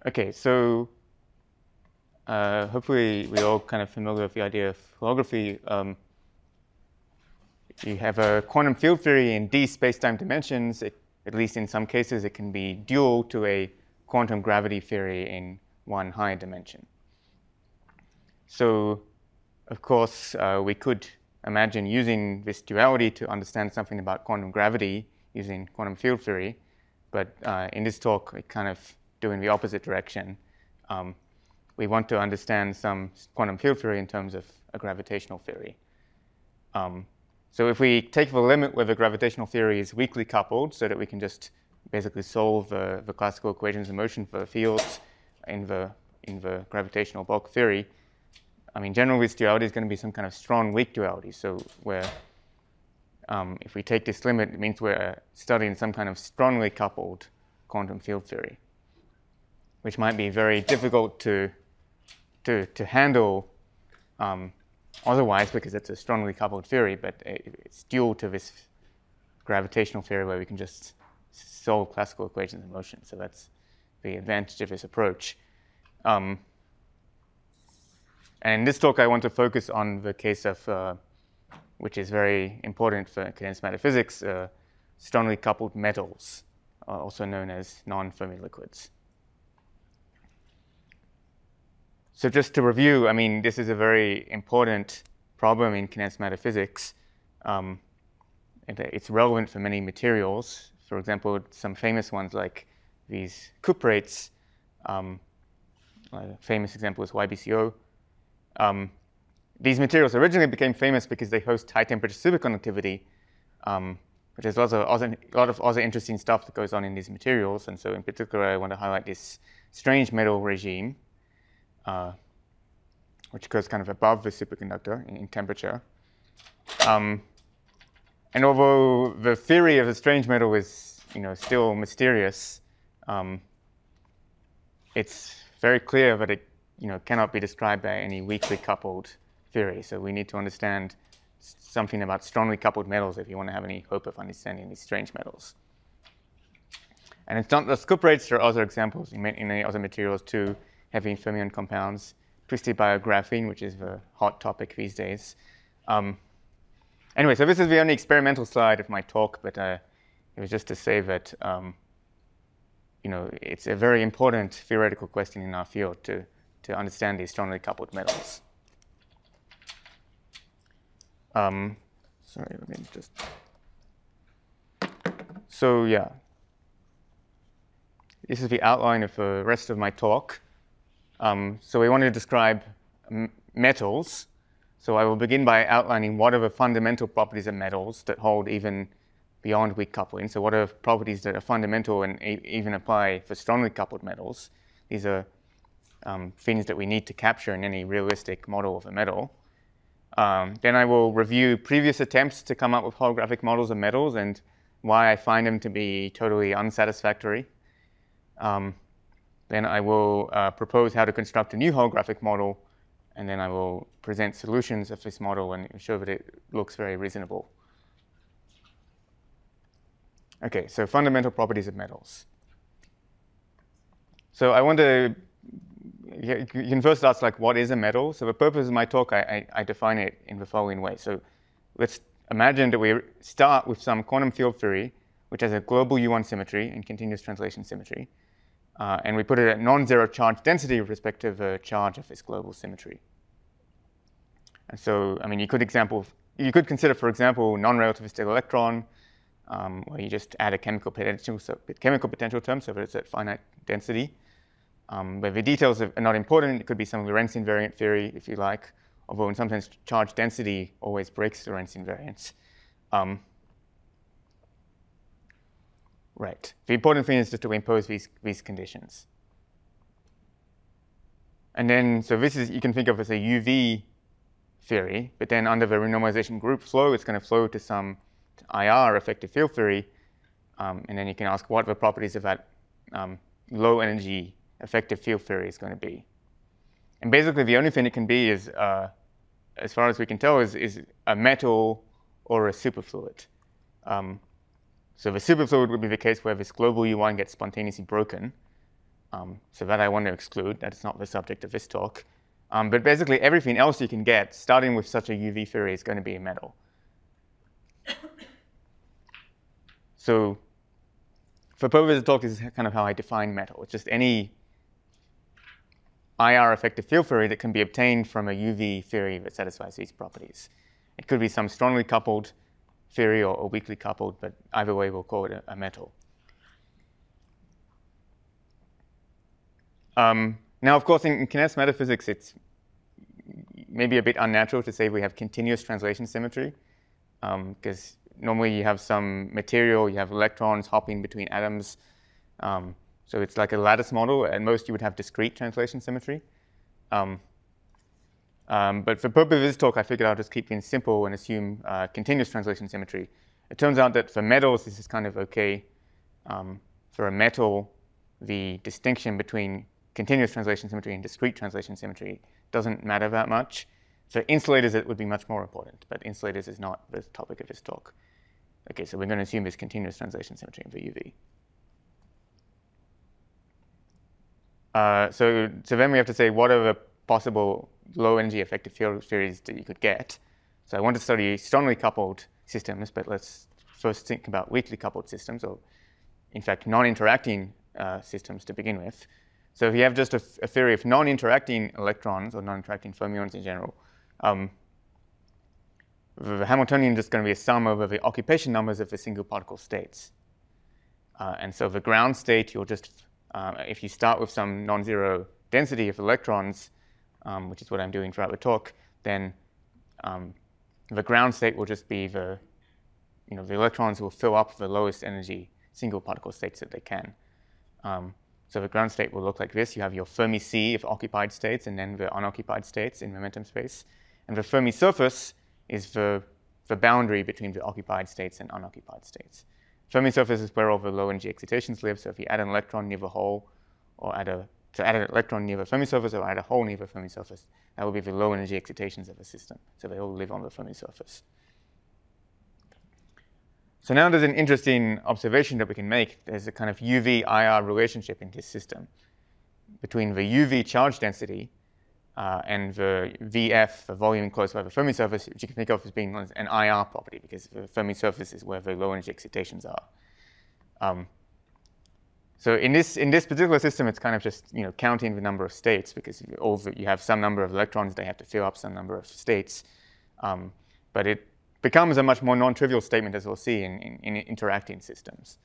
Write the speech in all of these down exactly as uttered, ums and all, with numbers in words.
Okay, so uh, hopefully we're all kind of familiar with the idea of holography. Um, you have a quantum field theory in d space-time dimensions. It, at least in some cases, it can be dual to a quantum gravity theory in one higher dimension. So, of course, uh, we could imagine using this duality to understand something about quantum gravity using quantum field theory. But uh, in this talk, we kind of do in the opposite direction. Um, we want to understand some quantum field theory in terms of a gravitational theory. Um, so if we take the limit where the gravitational theory is weakly coupled so that we can just basically solve uh, the classical equations of motion for fields in the, in the gravitational bulk theory, I mean, generally this duality is going to be some kind of strong weak duality. So where um, if we take this limit, it means we're studying some kind of strongly coupled quantum field theory, which might be very difficult to, to, to handle um, otherwise because it's a strongly coupled theory, but it's dual to this gravitational theory where we can just solve classical equations of motion. So that's the advantage of this approach. Um, and in this talk, I want to focus on the case of, uh, which is very important for condensed matter physics, uh, strongly coupled metals, uh, also known as non-Fermi liquids. So just to review, I mean, this is a very important problem in condensed matter physics. Um, it, it's relevant for many materials. For example, some famous ones like these cuprates. Um, a famous example is Y B C O. Um, these materials originally became famous because they host high-temperature superconductivity, um, but there's also, also a lot of other interesting stuff that goes on in these materials. And so in particular, I want to highlight this strange metal regime, Uh, which goes kind of above the superconductor in, in temperature. Um, and although the theory of the strange metal is, you know, still mysterious, um, it's very clear that it, you know, cannot be described by any weakly coupled theory. So we need to understand something about strongly coupled metals if you want to have any hope of understanding these strange metals. And it's not just cuprates. There are other examples in many, in many other materials too. Heavy fermion compounds, twisted biographene, which is the hot topic these days. Um, anyway, so this is the only experimental slide of my talk, but uh, it was just to say that um, you know, it's a very important theoretical question in our field to, to understand these strongly coupled metals. Um, sorry, let me just. So yeah, this is the outline of the rest of my talk. Um, so we want to describe m metals. So I will begin by outlining what are the fundamental properties of metals that hold even beyond weak coupling. So what are properties that are fundamental and e even apply for strongly coupled metals? These are um, things that we need to capture in any realistic model of a metal. Um, then I will review previous attempts to come up with holographic models of metals and why I find them to be totally unsatisfactory. Um, Then I will uh, propose how to construct a new holographic model, and then I will present solutions of this model and show that it looks very reasonable. OK, so fundamental properties of metals. So I want to, you can first ask, like, what is a metal? So the purpose of my talk, I, I, I define it in the following way. So let's imagine that we start with some quantum field theory, which has a global U one symmetry and continuous translation symmetry. Uh, and we put it at non-zero charge density with respect to the charge of this global symmetry. And so, I mean, you could example, you could consider, for example, non-relativistic electron, um, where you just add a chemical potential, so chemical potential term, so that it's at finite density. Um, but the details are not important. It could be some Lorentz invariant theory, if you like, although in sometimes charge density always breaks Lorentz invariance. Um, Right. The important thing is just to impose these, these conditions. And then, so this is, you can think of as a U V theory, but then under the renormalization group flow, it's going to flow to some I R, effective field theory. Um, and then you can ask what the properties of that um, low energy effective field theory is going to be. And basically, the only thing it can be is, uh, as far as we can tell, is, is a metal or a superfluid. Um, So the superfluid would be the case where this global U one gets spontaneously broken. Um, so that I want to exclude. That is not the subject of this talk. Um, but basically, everything else you can get, starting with such a U V theory, is going to be a metal. So for purposes of talk, this is kind of how I define metal. It's just any I R effective field theory that can be obtained from a U V theory that satisfies these properties. It could be some strongly coupled theory or, or weakly coupled, but either way, we'll call it a, a metal. Um, now, of course, in, in kinetic metaphysics, it's maybe a bit unnatural to say we have continuous translation symmetry, because um, normally you have some material, you have electrons hopping between atoms. Um, so it's like a lattice model. At most, you would have discrete translation symmetry. Um, um, but for purpose of this talk, I figured I'll just keep things simple and assume uh, continuous translation symmetry. It turns out that for metals, this is kind of OK. Um, for a metal, the distinction between continuous translation symmetry and discrete translation symmetry doesn't matter that much. For insulators, it would be much more important, but insulators is not the topic of this talk. OK, so we're going to assume this continuous translation symmetry for U V. Uh, so, so then we have to say, what are the possible low-energy effective field theories that you could get? So I want to study strongly coupled systems, but let's first think about weakly coupled systems, or in fact, non-interacting uh, systems to begin with. So if you have just a, a theory of non-interacting electrons or non-interacting fermions in general, um, the Hamiltonian is just going to be a sum over the occupation numbers of the single particle states. Uh, and so the ground state, you'll just, uh, if you start with some non-zero density of electrons, um, which is what I'm doing throughout the talk, then um, the ground state will just be the, you know, the electrons will fill up the lowest energy single particle states that they can. Um, So the ground state will look like this. You have your Fermi sea of occupied states and then the unoccupied states in momentum space. And the Fermi surface is the, the boundary between the occupied states and unoccupied states. Fermi surface is where all the low energy excitations live. So if you add an electron near the hole, or add a, so add an electron near the Fermi surface, or add a hole near the Fermi surface, that will be the low energy excitations of the system. So they all live on the Fermi surface. So now there's an interesting observation that we can make. There's a kind of U V I R relationship in this system between the U V charge density uh, and the V F, the volume enclosed by the Fermi surface, which you can think of as being an I R property, because the Fermi surface is where the low energy excitations are. Um, so in this in this particular system, it's kind of just you know counting the number of states, because all the, you have some number of electrons, they have to fill up some number of states, um, but it becomes a much more non-trivial statement, as we'll see in, in, in interacting systems.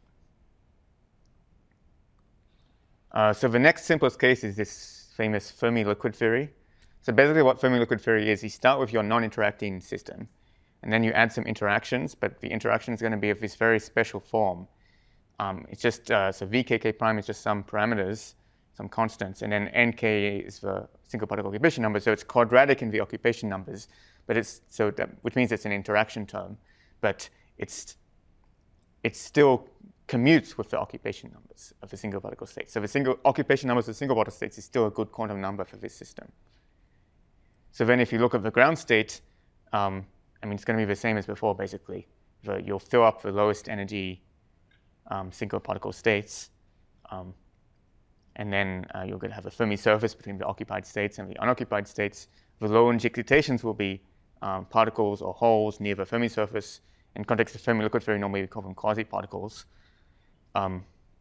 Uh, so the next simplest case is this famous Fermi liquid theory. So basically what Fermi liquid theory is, you start with your non-interacting system, and then you add some interactions, but the interaction is going to be of this very special form. Um, it's just, uh, so V K K prime is just some parameters, some constants, and then N K is the single particle occupation number, so it's quadratic in the occupation numbers. But it's so that, which means it's an interaction term, but it's it still commutes with the occupation numbers of the single particle state. So the single occupation numbers of the single particle states is still a good quantum number for this system. So then, if you look at the ground state, um, I mean it's going to be the same as before. Basically, the, you'll fill up the lowest energy um, single particle states, um, and then uh, you're going to have a Fermi surface between the occupied states and the unoccupied states. The low energy excitations will be Um, particles or holes near the Fermi surface. In context of Fermi liquid theory, normally we call them quasi-particles. Um,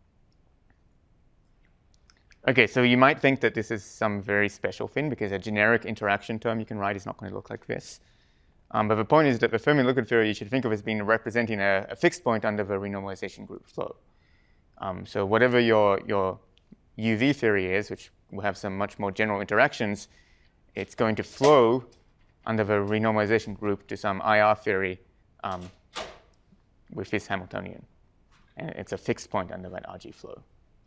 OK, so you might think that this is some very special thing, because a generic interaction term you can write is not going to look like this. Um, but the point is that the Fermi liquid theory you should think of as being representing a, a fixed point under the renormalization group flow. Um, so whatever your, your U V theory is, which will have some much more general interactions, it's going to flow under the renormalization group to some I R theory um, with this Hamiltonian. And it's a fixed point under that R G flow.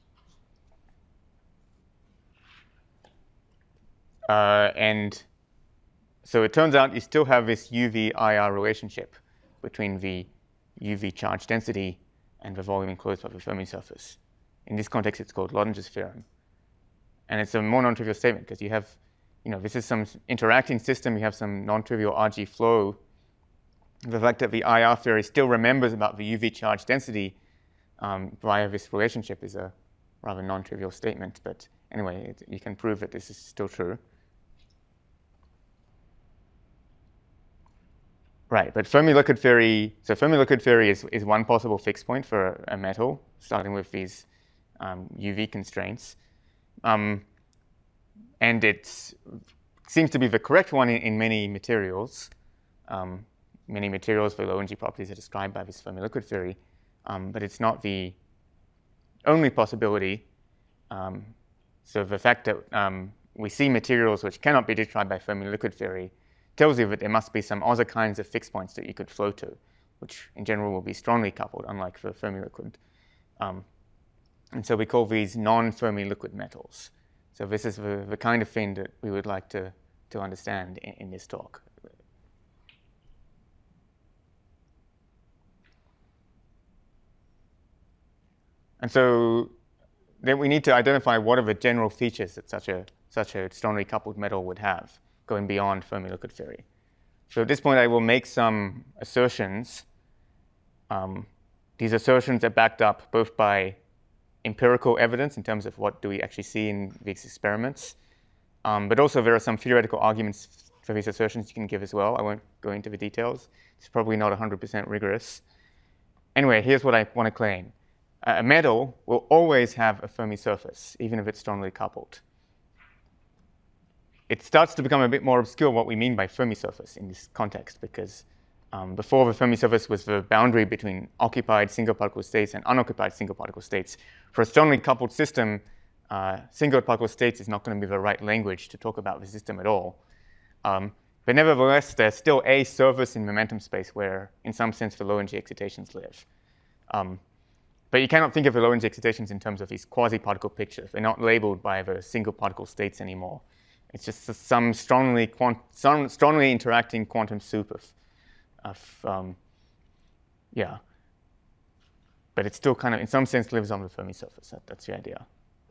Uh, and so it turns out you still have this U V I R relationship between the U V charge density and the volume enclosed by the Fermi surface. In this context, it's called Lodinger's theorem. And it's a more non-trivial statement, because you have You know, this is some interacting system. You have some non-trivial R G flow. The fact that the I R theory still remembers about the U V charge density um, via this relationship is a rather non-trivial statement. But anyway, it, you can prove that this is still true. Right, but Fermi liquid theory, so Fermi liquid theory is, is one possible fixed point for a, a metal, starting with these um, U V constraints. Um, and it seems to be the correct one in, in many materials. Um, many materials, the low energy properties are described by this Fermi liquid theory, um, but it's not the only possibility. Um, so the fact that um, we see materials which cannot be described by Fermi liquid theory tells you that there must be some other kinds of fixed points that you could flow to, which in general will be strongly coupled, unlike the Fermi liquid. Um, and so we call these non-Fermi liquid metals. So this is the, the kind of thing that we would like to, to understand in, in this talk. And so then we need to identify what are the general features that such a, such a strongly coupled metal would have, going beyond Fermi liquid theory. So at this point, I will make some assertions. Um, these assertions are backed up both by empirical evidence in terms of what do we actually see in these experiments, um, but also there are some theoretical arguments for these assertions you can give as well. I won't go into the details. It's probably not one hundred percent rigorous. Anyway, here's what I want to claim. A metal will always have a Fermi surface, even if it's strongly coupled. It starts to become a bit more obscure what we mean by Fermi surface in this context, because um, before the Fermi surface was the boundary between occupied single particle states and unoccupied single particle states. For a strongly coupled system, uh, single particle states is not going to be the right language to talk about the system at all. Um, but nevertheless, there's still a surface in momentum space where, in some sense, the low energy excitations live. Um, but you cannot think of the low energy excitations in terms of these quasi-particle pictures. They're not labeled by the single particle states anymore. It's just some strongly, quant some strongly interacting quantum soup of, of um, yeah. But it still kind of, in some sense, lives on the Fermi surface. That, that's the idea.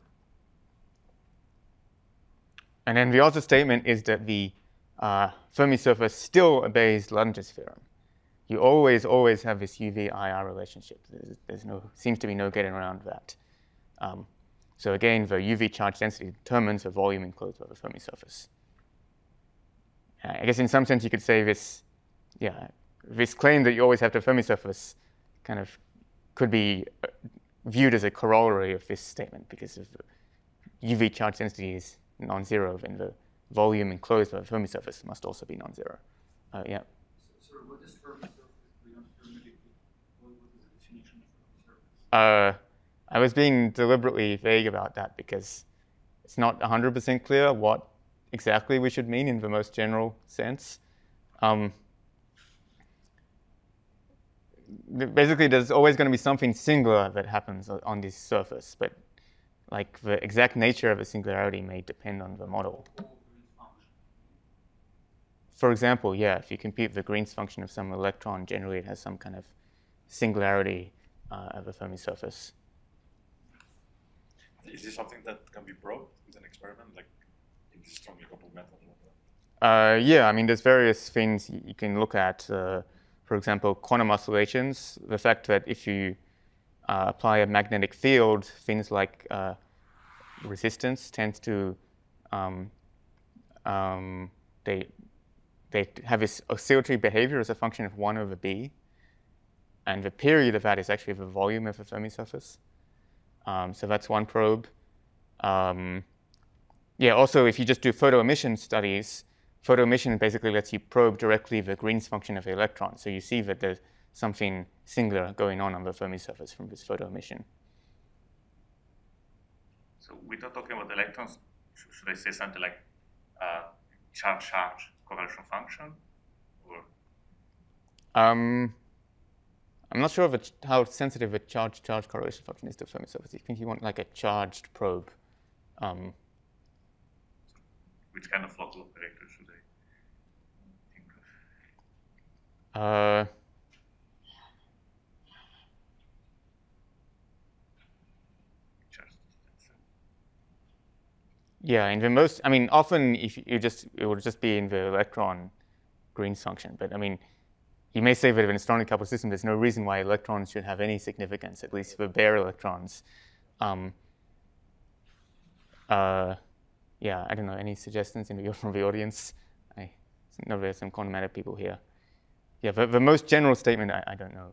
And then the other statement is that the uh, Fermi surface still obeys Luttinger's theorem. You always, always have this U V I R relationship. There's, there's no, seems to be no getting around that. Um, So again, the U V charge density determines the volume enclosed by the Fermi surface. Uh, I guess in some sense you could say this, yeah, this claim that you always have the Fermi surface kind of could be viewed as a corollary of this statement, because if the U V charge density is non-zero, then the volume enclosed by the Fermi surface must also be non-zero. Uh, yeah. So, so what is Fermi surface beyond Fermi? What, what is the definition of Fermi surface? Uh, I was being deliberately vague about that because it's not one hundred percent clear what exactly we should mean in the most general sense. Um, basically, there's always going to be something singular that happens on this surface, but like the exact nature of a singularity may depend on the model. For example, yeah, if you compute the Green's function of some electron, generally it has some kind of singularity uh, of a Fermi surface. Is this something that can be probed with an experiment, like in this strongly coupled metal? Uh, yeah, I mean, there's various things you can look at. Uh, for example, quantum oscillations. The fact that if you uh, apply a magnetic field, things like uh, resistance tends to um, um, they they have this oscillatory behavior as a function of one over b, and the period of that is actually the volume of the Fermi surface. Um, so that's one probe. Um, yeah, also, if you just do photoemission studies, photoemission basically lets you probe directly the Green's function of the electron. So you see that there's something singular going on on the Fermi surface from this photoemission. So we're not talking about electrons. Should I say something like uh, charge-charge correlation function? Or? Um, I'm not sure of a, how sensitive a charge-charge correlation function is to Fermi surface. I think you want like a charged probe. Um, Which kind of local operator should I think of? uh, yeah, in the most, I mean, often if you just, it would just be in the electron Green's function. But I mean, you may say that in a strongly coupled system, there's no reason why electrons should have any significance, at least for bare electrons. Um, uh, yeah, I don't know, any suggestions in the, from the audience? I know there's some quantum matter people here. Yeah, the, the most general statement, I, I don't know.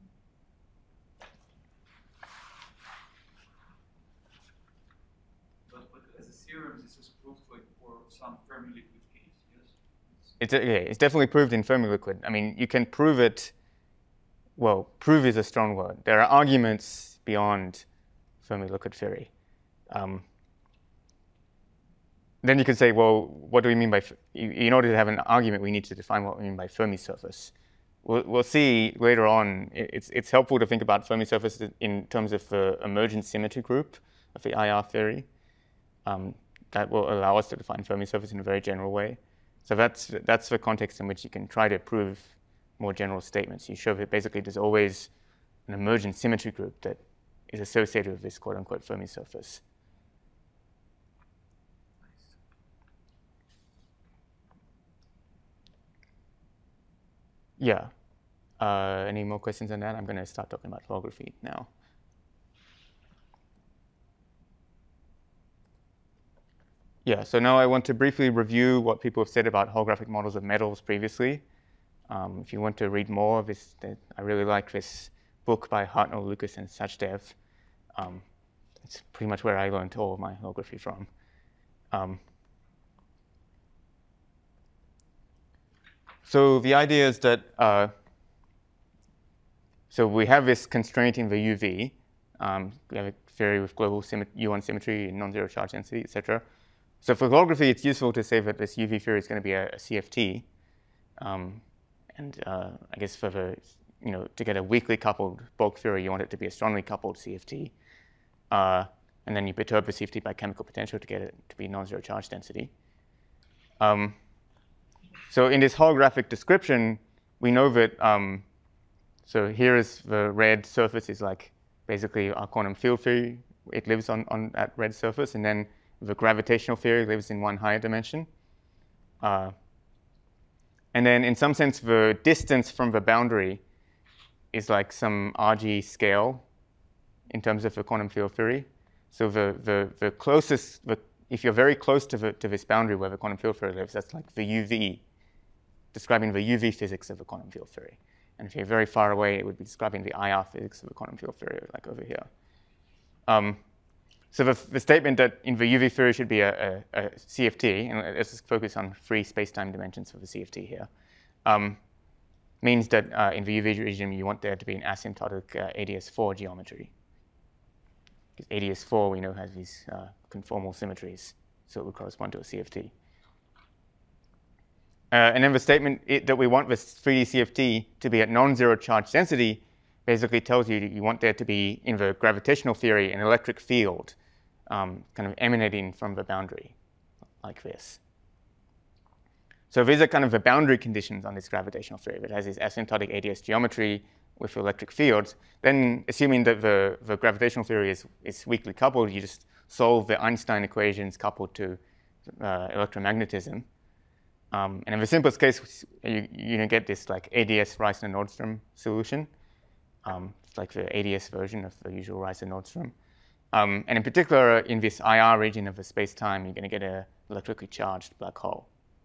But, but as a theorem, this is proved like for some Fermi liquid case, yes? It's, okay, it's definitely proved in Fermi liquid. I mean, you can prove it, well, prove is a strong word. There are arguments beyond Fermi liquid theory. Um, then you can say, well, what do we mean by, in order to have an argument, we need to define what we mean by Fermi surface. We'll, we'll see later on, it's, it's helpful to think about Fermi surface in terms of the emergent symmetry group of the I R theory. Um, that will allow us to define Fermi surface in a very general way. So that's, that's the context in which you can try to prove more general statements. You show that basically there's always an emergent symmetry group that is associated with this quote-unquote Fermi surface. Yeah. Uh, any more questions on that? I'm going to start talking about holography now. Yeah, so now I want to briefly review what people have said about holographic models of metals previously. Um, if you want to read more of this, I really like this book by Hartnell, Lucas, and Sachdev. Um, it's pretty much where I learned all of my holography from. Um, so the idea is that, uh, so we have this constraint in the U V. Um, we have a theory with global U one symmetry, non-zero charge density, et cetera. So for holography, it's useful to say that this U V theory is going to be a, a C F T. Um, and uh, I guess for the, you know, to get a weakly coupled bulk theory, you want it to be a strongly coupled C F T. Uh, and then you perturb the C F T by chemical potential to get it to be non-zero charge density. Um, so in this holographic description, we know that, um, so here is the red surface is like basically our quantum field theory. It lives on, on that red surface. And then the gravitational theory lives in one higher dimension. Uh, and then in some sense, the distance from the boundary is like some R G scale in terms of the quantum field theory. So the, the, the closest, the, if you're very close to, the, to this boundary where the quantum field theory lives, that's like the U V, describing the U V physics of the quantum field theory. And if you're very far away, it would be describing the I R physics of the quantum field theory, like over here. Um, so the, the statement that in the U V theory should be a, a, a C F T, and let's just focus on free space-time dimensions for the C F T here, um, means that uh, in the U V regime, you want there to be an asymptotic uh, A D S four geometry. Because A D S four, we know, has these uh, conformal symmetries, so it would correspond to a C F T. Uh, and then the statement it, that we want this three D C F T to be at non-zero charge density basically tells you that you want there to be, in the gravitational theory, an electric field um, kind of emanating from the boundary, like this. So these are kind of the boundary conditions on this gravitational theory. It has this asymptotic A D S geometry with electric fields. Then, assuming that the, the gravitational theory is, is weakly coupled, you just solve the Einstein equations coupled to uh, electromagnetism. Um, and in the simplest case, you, you get this like A D S Reissner-Nordström solution. Um, it's like the A D S version of the usual Reissner-Nordström. Um, and in particular, in this I R region of the space-time, you're going to get an electrically charged black hole.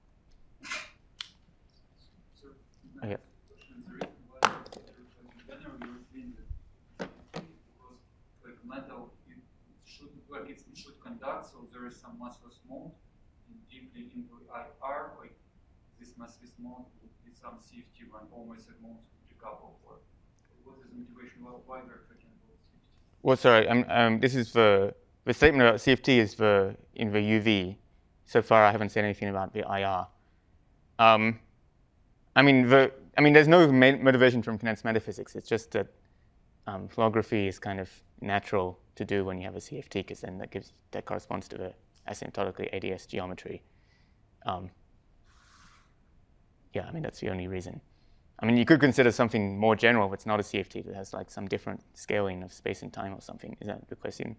So, Oh, yeah. the reason why in general you're saying that because like metal, it should like it should conduct, so there is some massless mode deeply into I R, like this massless mode with some C F T when all massive modes decouple. Or what is the motivation? Why why we're talking about C F T? Well, sorry, um, um, this is the, the statement about C F T is the, in the U V. So far, I haven't said anything about the I R. Um, I mean, the, I mean, there's no motivation from condensed matter physics. It's just that um, holography is kind of natural to do when you have a C F T, because then that gives that corresponds to the asymptotically A D S geometry. Um, yeah, I mean, that's the only reason. I mean, you could consider something more general that's not a C F T that has like some different scaling of space and time or something. Is that the question?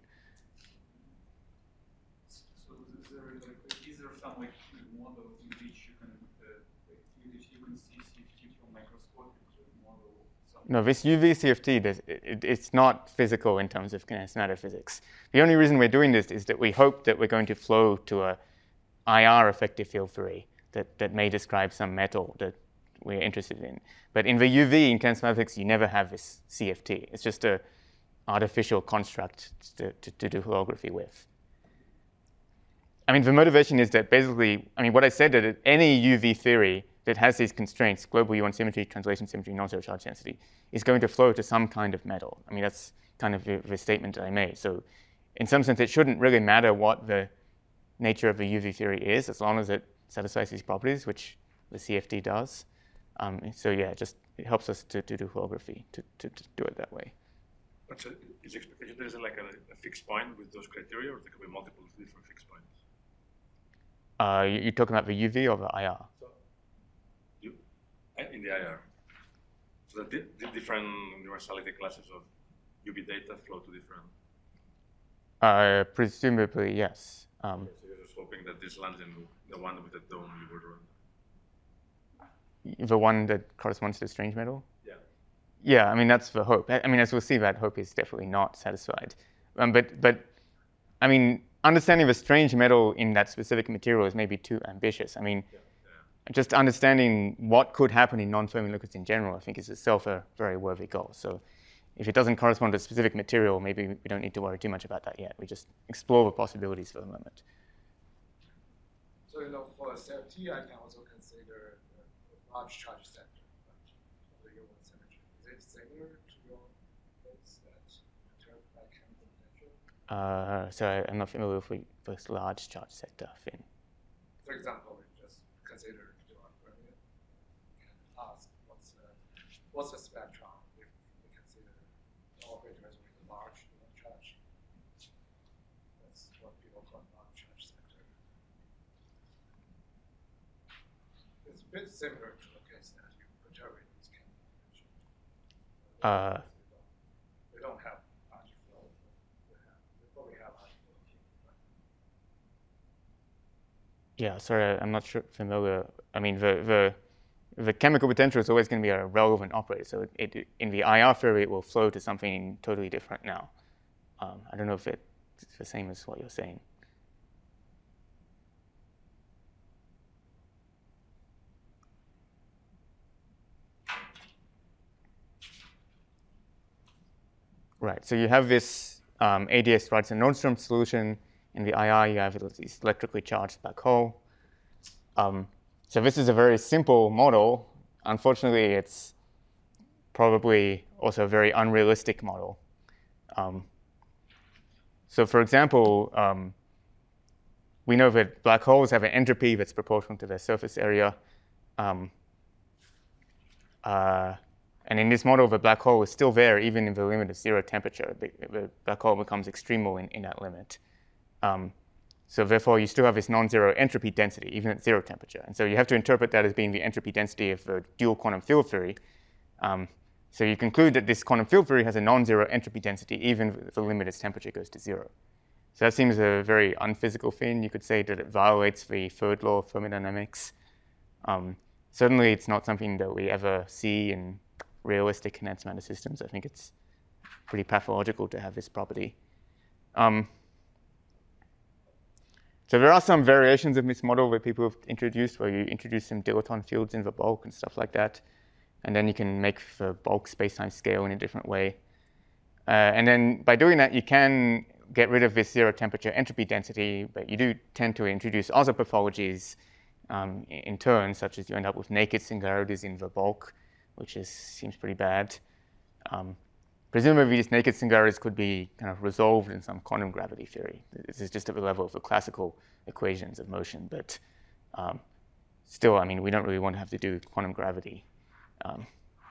So is there like is there some like model in which you can uh, like, in which you can see C F T from microscopic model some No, this U V C F T, it, it, it's not physical in terms of condensed matter physics. The only reason we're doing this is that we hope that we're going to flow to a I R effective field theory that, that may describe some metal that we're interested in. But in the U V, in condensed matter physics, you never have this C F T. It's just an artificial construct to, to, to do holography with. I mean, the motivation is that basically, I mean, what I said, that any U V theory that has these constraints, global U one symmetry, translation symmetry, non-zero charge density, is going to flow to some kind of metal. I mean, that's kind of the, the statement that I made. So in some sense, it shouldn't really matter what the nature of the U V theory is, as long as it satisfies these properties, which the C F T does. Um, so yeah, just it helps us to, to do holography, to, to, to do it that way. But so is the expectation there is like a, a fixed point with those criteria, or there could be multiple different fixed points? Uh, you, you're talking about the U V or the I R? So you, in the I R. So the, the different universality classes of U V data flow to different... Uh, presumably, yes. Um, okay, so you're just hoping that this lands in the one with the dome you were drawing. The one that corresponds to the strange metal? Yeah. Yeah, I mean, that's the hope. I mean, as we'll see, that hope is definitely not satisfied. Um, but, but, I mean, understanding the strange metal in that specific material is maybe too ambitious. I mean, yeah, yeah. just understanding what could happen in non-Fermi liquids in general, I think, is itself a very worthy goal. So if it doesn't correspond to a specific material, maybe we don't need to worry too much about that yet. We just explore the possibilities for the moment. So, you know, for a C F T, I can also consider a large charge center, right, of the U one symmetry. Is it similar to your case that perturb by chemical potential? Uh, so I, I'm not familiar with this large charge sector thing. For example, we just consider Dirac Bernoulli and ask what's the, what's the spectrum if we consider operators with a large U one charge. That's what people call large charge sector. It's a bit similar to the case that you perturb these chemical potential. Uh, we don't have large flow. We, have, we probably have large flow here. Right? Yeah, sorry, I'm not sure familiar. I mean, the, the, the chemical potential is always going to be a relevant operator. So it, it, in the I R theory, it will flow to something totally different now. Um, I don't know if it's the same as what you're saying. Right, so you have this um, A D S Wright-Nordstrom solution. In the I R, you have this electrically charged black hole. Um, so this is a very simple model. Unfortunately, it's probably also a very unrealistic model. Um, so for example, um, we know that black holes have an entropy that's proportional to their surface area. Um, uh, And in this model, the black hole is still there, even in the limit of zero temperature. The, the black hole becomes extremal in, in that limit. Um, so therefore, you still have this non-zero entropy density, even at zero temperature. And so you have to interpret that as being the entropy density of the dual quantum field theory. Um, so you conclude that this quantum field theory has a non-zero entropy density, even if the limit as temperature goes to zero. So that seems a very unphysical thing. You could say that it violates the third law of thermodynamics. Um, certainly, it's not something that we ever see in realistic condensed matter systems. I think it's pretty pathological to have this property. Um, so there are some variations of this model that people have introduced, where you introduce some dilaton fields in the bulk and stuff like that. And then you can make the bulk space-time scale in a different way. Uh, and then by doing that, you can get rid of this zero temperature entropy density, but you do tend to introduce other pathologies um, in turn, such as you end up with naked singularities in the bulk, which is, seems pretty bad. Um, presumably, these naked singularities could be kind of resolved in some quantum gravity theory. This is just at the level of the classical equations of motion, but um, still, I mean, we don't really want to have to do quantum gravity. Um,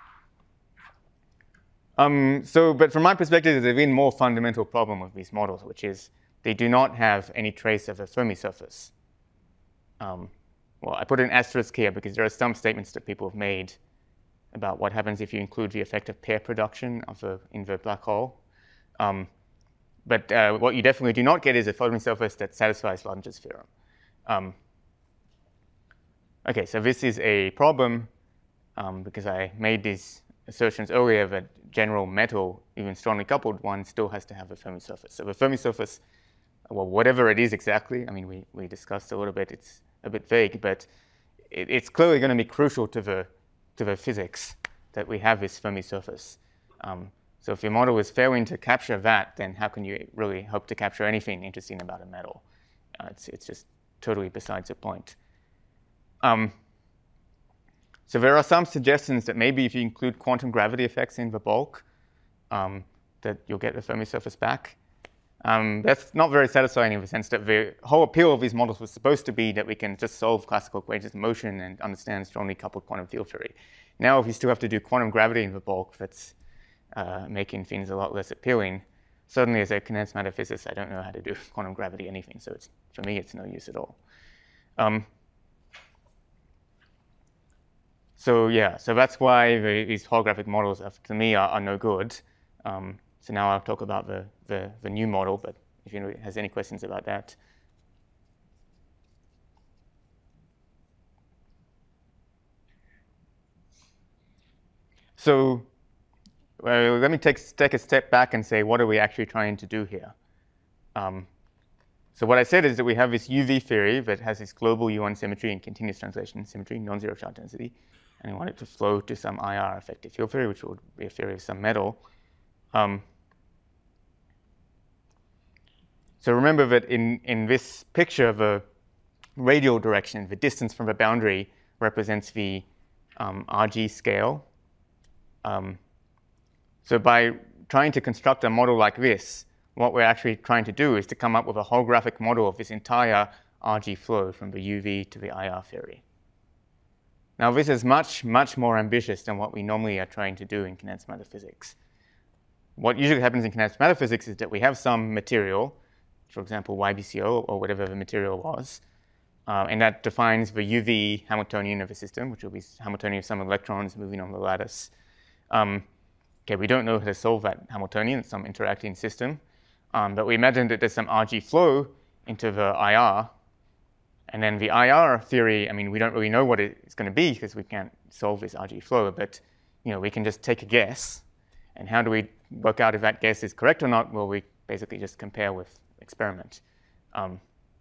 um, so, but from my perspective, there's an even more fundamental problem with these models, which is they do not have any trace of a Fermi surface. Um, well, I put an asterisk here because there are some statements that people have made about what happens if you include the effect of pair production of a, in the black hole. Um, but uh, what you definitely do not get is a Fermi surface that satisfies Lagrange's theorem. Um, OK, so this is a problem um, because I made these assertions earlier that general metal, even strongly coupled one, still has to have a Fermi surface. So the Fermi surface, well, whatever it is exactly, I mean, we, we discussed a little bit, it's a bit vague, but it, it's clearly going to be crucial to the, to the physics that we have this Fermi surface. Um, so if your model is failing to capture that, then how can you really hope to capture anything interesting about a metal? Uh, it's, it's just totally besides the point. Um, so there are some suggestions that maybe if you include quantum gravity effects in the bulk, um, that you'll get the Fermi surface back. Um, that's not very satisfying in the sense that the whole appeal of these models was supposed to be that we can just solve classical equations of motion and understand strongly coupled quantum field theory. Now, if you still have to do quantum gravity in the bulk, that's uh, making things a lot less appealing. Certainly, as a condensed matter physicist, I don't know how to do quantum gravity anything, so it's, for me, it's no use at all. Um, so yeah, so that's why the, these holographic models, are, to me, are, are no good. Um, so now I'll talk about the, the, the new model, but if anyone has any questions about that. So well, let me take, take a step back and say, what are we actually trying to do here? Um, so what I said is that we have this U V theory that has this global U one symmetry and continuous translation symmetry, non-zero charge density, and we want it to flow to some I R effective field theory, which will be a theory of some metal. Um, so remember that in, in this picture, the radial direction, the distance from the boundary, represents the um, R G scale. Um, so by trying to construct a model like this, what we're actually trying to do is to come up with a holographic model of this entire R G flow from the U V to the I R theory. Now, this is much, much more ambitious than what we normally are trying to do in condensed matter physics. What usually happens in condensed matter physics is that we have some material, for example, Y B C O or whatever the material was, uh, and that defines the U V Hamiltonian of the system, which will be Hamiltonian of some electrons moving on the lattice. Um, okay, we don't know how to solve that Hamiltonian, it's some interacting system. Um, but we imagine that there's some R G flow into the I R. And then the I R theory, I mean, we don't really know what it's going to be because we can't solve this R G flow. But you know, we can just take a guess. And how do we work out if that guess is correct or not? Well, we basically just compare with experiment. Um,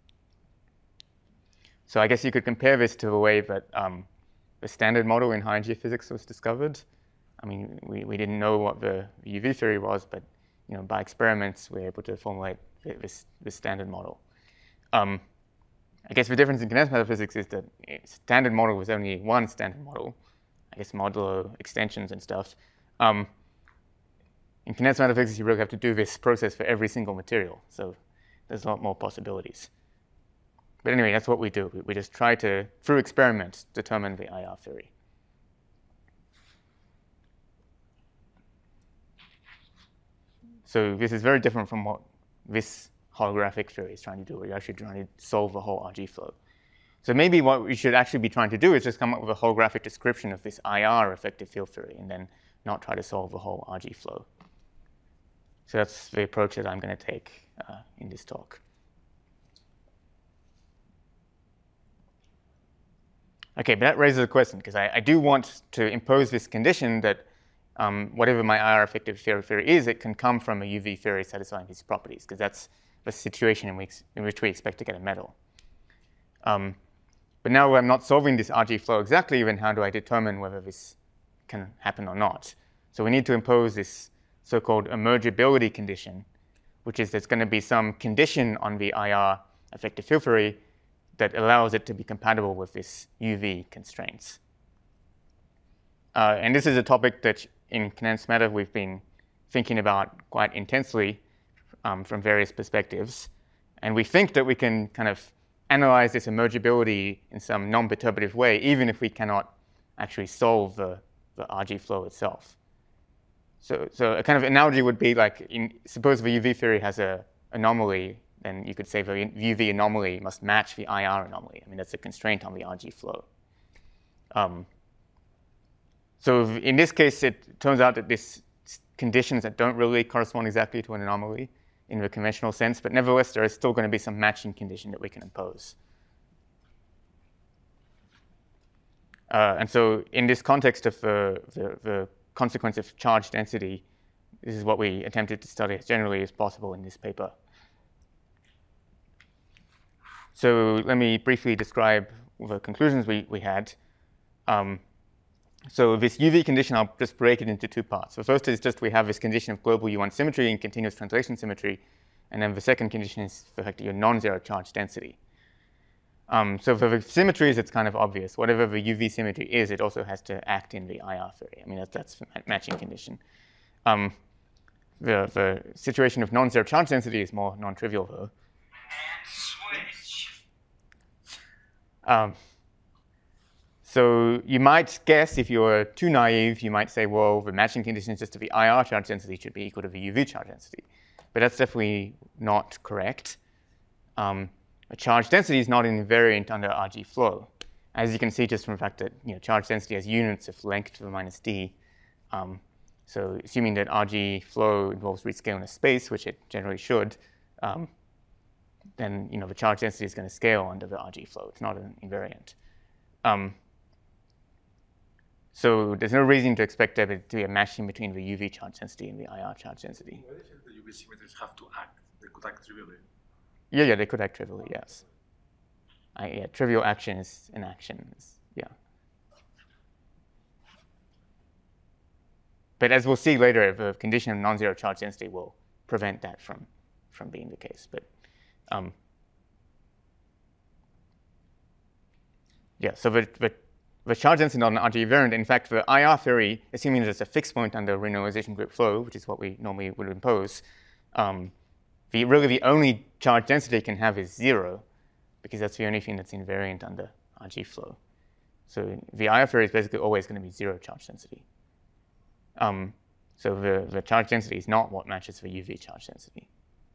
so I guess you could compare this to the way that um, the standard model in high energy physics was discovered. I mean, we, we didn't know what the U V theory was, but you know, by experiments, we're able to formulate this, this standard model. Um, I guess the difference in condensed matter physics is that standard model was only one standard model. I guess modulo extensions and stuff. Um, in condensed matter physics, you really have to do this process for every single material. So there's a lot more possibilities. But anyway, that's what we do. We, we just try to, through experiments, determine the I R theory. So this is very different from what this holographic theory is trying to do, where you're actually trying to solve the whole R G flow. So maybe what we should actually be trying to do is just come up with a holographic description of this I R effective field theory, and then not try to solve the whole R G flow. So that's the approach that I'm going to take uh, in this talk. OK, but that raises a question, because I, I do want to impose this condition that Um, whatever my I R effective theory is, it can come from a U V theory satisfying these properties, because that's the situation in which, in which we expect to get a metal. Um, but now I'm not solving this R G flow exactly, then how do I determine whether this can happen or not? So we need to impose this so-called emergibility condition, which is there's going to be some condition on the I R effective field theory that allows it to be compatible with this U V constraints. Uh, and this is a topic that in condensed matter we've been thinking about quite intensely um, from various perspectives. And we think that we can kind of analyze this emergibility in some non-perturbative way, even if we cannot actually solve the, the R G flow itself. So, so a kind of analogy would be like, in, suppose the U V theory has an anomaly, then you could say the U V anomaly must match the I R anomaly. I mean, that's a constraint on the R G flow. Um, So in this case, it turns out that these conditions that don't really correspond exactly to an anomaly in the conventional sense, but nevertheless, there is still going to be some matching condition that we can impose. Uh, and so in this context of the, the, the consequence of charge density. This is what we attempted to study as generally as possible in this paper. So let me briefly describe the conclusions we, we had. Um, so this U V condition, I'll just break it into two parts. The first is just we have this condition of global U one symmetry and continuous translation symmetry. And then the second condition is effectively a non-zero charge density. Um, so for the symmetries, it's kind of obvious. Whatever the U V symmetry is, it also has to act in the I R theory. I mean, that's, that's the matching condition. Um, the, the situation of non-zero charge density is more non-trivial, though. Um, so you might guess, if you're too naive, you might say, well, the matching condition is just that the I R charge density should be equal to the U V charge density. But that's definitely not correct. Um, a charge density is not invariant under R G flow. As you can see just from the fact that you know, charge density has units of length to the minus d. Um, so assuming that R G flow involves rescaling a space, which it generally should, um, then you know, the charge density is going to scale under the R G flow. It's not an invariant. Um, so there's no reason to expect there to be a matching between the U V charge density and the I R charge density. Why do you think the U V symmetries have to act? They could act trivially. Yeah, yeah, they could act trivially, yes. I, yeah, trivial action is an action, is, yeah. But as we'll see later, the condition of non-zero charge density will prevent that from, from being the case. But um, yeah, so the, the, the charge density is not an R G invariant. In fact, the I R theory, assuming there's a fixed point under renormalization group flow, which is what we normally would impose, um, the, really the only charge density it can have is zero, because that's the only thing that's invariant under R G flow. So the I R theory is basically always going to be zero charge density. Um, so the, the charge density is not what matches the U V charge density.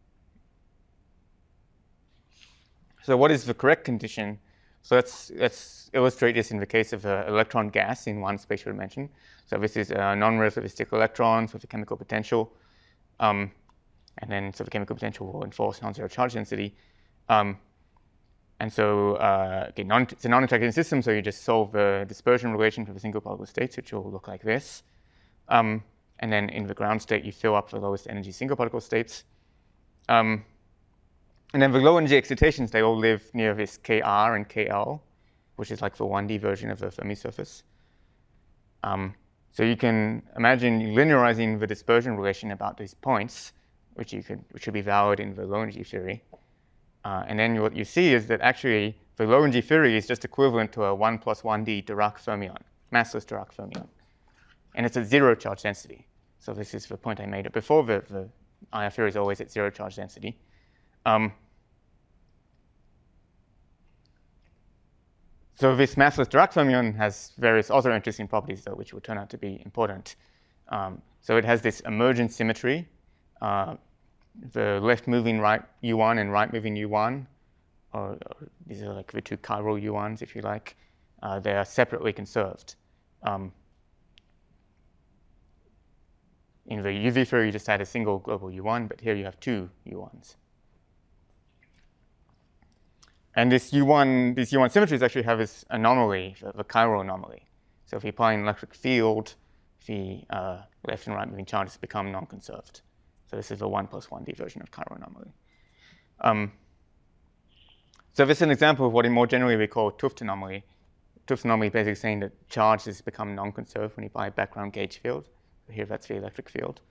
So what is the correct condition? So let's, let's illustrate this in the case of an electron gas in one spatial dimension. So this is a non-relativistic electrons with a chemical potential. Um, and then so the chemical potential will enforce non-zero charge density. Um, and so uh, okay, non it's a non-interacting system, so you just solve the dispersion relation for the single particle states, which will look like this. Um, and then in the ground state, you fill up the lowest energy single particle states. Um, and then the low energy excitations, they all live near this K R and K L, which is like the one D version of the Fermi surface. Um, so you can imagine linearizing the dispersion relation about these points, which you could, which should be valid in the low energy theory. Uh, and then what you see is that actually the low energy theory is just equivalent to a one plus one D Dirac fermion, massless Dirac fermion. And it's at zero charge density. So this is the point I made before. The, the I R theory is always at zero charge density. Um, so this massless Dirac fermion has various other interesting properties, though, which will turn out to be important. Um, so it has this emergent symmetry. Uh, the left-moving right U one and right-moving U one, or, or these are like the two chiral U ones, if you like. Uh, they are separately conserved. Um, in the U V theory, you just had a single global U one, but here you have two U ones. And this U one, these U one symmetries actually have this anomaly, the, the chiral anomaly. So if you apply an electric field, the uh, left and right moving charges become non-conserved. So this is the one plus one D version of chiral anomaly. Um, so this is an example of what more generally we call 't Hooft anomaly. 't Hooft anomaly is basically saying that charges become non-conserved when you apply a background gauge field. So here that's the electric field.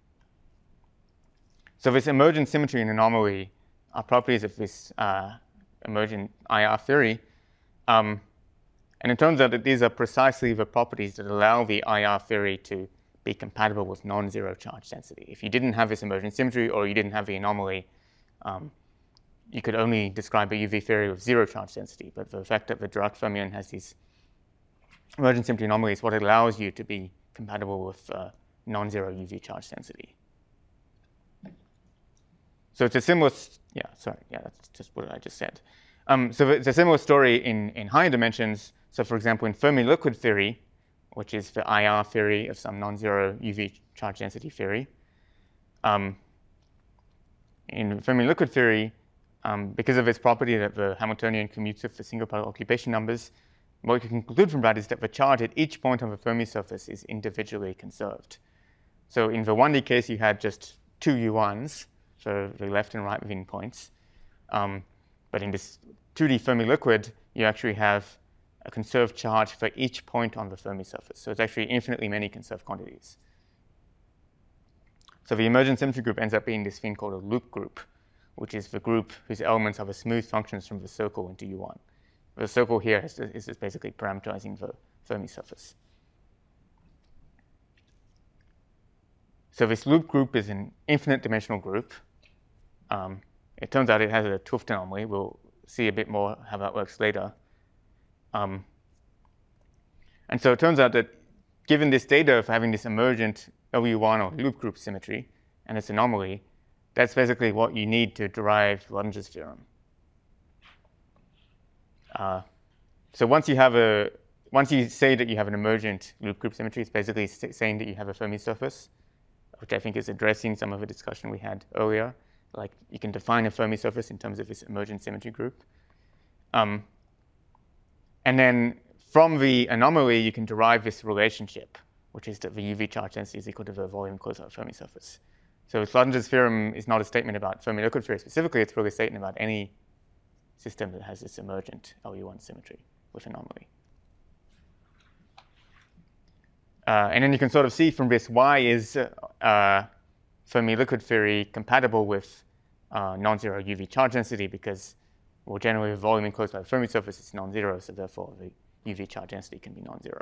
So this emergent symmetry and anomaly are properties of this uh, emergent I R theory. Um, and it turns out that these are precisely the properties that allow the I R theory to be compatible with non-zero charge density. If you didn't have this emergent symmetry or you didn't have the anomaly, um, you could only describe a U V theory with zero charge density. But the fact that the Dirac fermion has these emergent symmetry anomalies is what allows you to be compatible with uh, non-zero U V charge density. So it's a similar, yeah, sorry, yeah, that's just what I just said. Um, so it's a similar story in, in higher dimensions. So for example, in Fermi liquid theory, which is the I R theory of some non-zero U V charge density theory. Um, in Fermi liquid theory, um, because of its property that the Hamiltonian commutes with the single particle occupation numbers, what you can conclude from that is that the charge at each point on the Fermi surface is individually conserved. So in the one D case, you had just two U ones, so the left and right within points. Um, but in this two D Fermi liquid, you actually have a conserved charge for each point on the Fermi surface. So it's actually infinitely many conserved quantities. So the emergent symmetry group ends up being this thing called a loop group, which is the group whose elements are the smooth functions from the circle into U one. The circle here is, is just basically parameterizing the Fermi surface. So this loop group is an infinite dimensional group. Um, it turns out it has a 't Hooft anomaly. We'll see a bit more how that works later. Um, and so it turns out that given this data of having this emergent L U one or loop group symmetry and its anomaly, that's basically what you need to derive Luttinger's theorem. Uh, so once you have a, once you say that you have an emergent loop group symmetry, it's basically saying that you have a Fermi surface, which I think is addressing some of the discussion we had earlier. Like you can define a Fermi surface in terms of this emergent symmetry group. Um, and then from the anomaly, you can derive this relationship, which is that the U V charge density is equal to the volume closed out Fermi surface. So Luttinger's theorem is not a statement about Fermi liquid theory specifically, it's really a statement about any system that has this emergent L U one symmetry with anomaly. Uh, and then you can sort of see from this, why is uh, Fermi liquid theory compatible with uh, non-zero U V charge density? Because, well, generally the volume enclosed by the Fermi surface is non-zero, so therefore the U V charge density can be non-zero.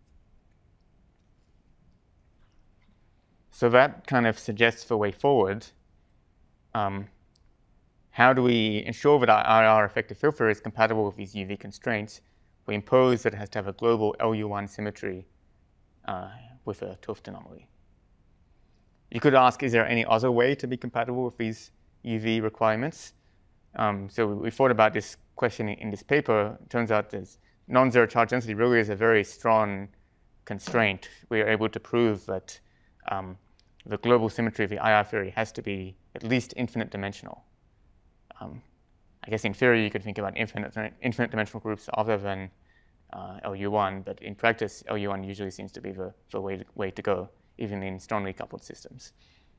So that kind of suggests the way forward. Um, how do we ensure that our I R effective field theory is compatible with these U V constraints? We impose that it has to have a global L U one symmetry uh, with a 't Hooft anomaly. You could ask, is there any other way to be compatible with these U V requirements? Um, so we thought about this question in this paper. It turns out that non-zero charge density really is a very strong constraint. We are able to prove that um, the global symmetry of the I R theory has to be at least infinite dimensional. Um, I guess in theory you could think about infinite, infinite dimensional groups other than uh, L U one, but in practice L U one usually seems to be the, the way, to, way to go, even in strongly coupled systems.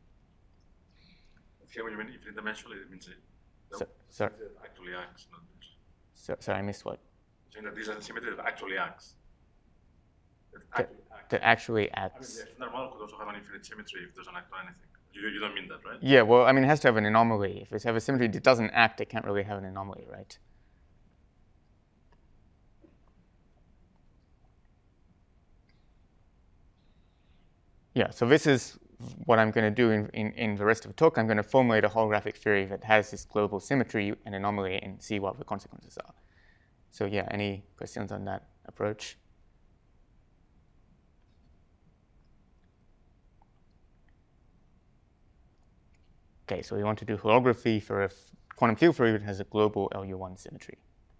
Here, when you mean infinite dimensional, it means it So, sorry, actually acts, not just. so, sorry, I missed what? Saying that this is a symmetry that actually acts. That That, actually acts. that actually I mean, acts. the standard model could also have an infinite symmetry if it doesn't act on anything. You, you don't mean that, right? Yeah, well, I mean, it has to have an anomaly. If it has a symmetry that doesn't act, it can't really have an anomaly, right? Yeah, so this is what I'm going to do in, in, in the rest of the talk. I'm going to formulate a holographic theory that has this global symmetry and anomaly and see what the consequences are. So yeah, any questions on that approach? Okay, so we want to do holography for a quantum field theory that has a global L U one symmetry.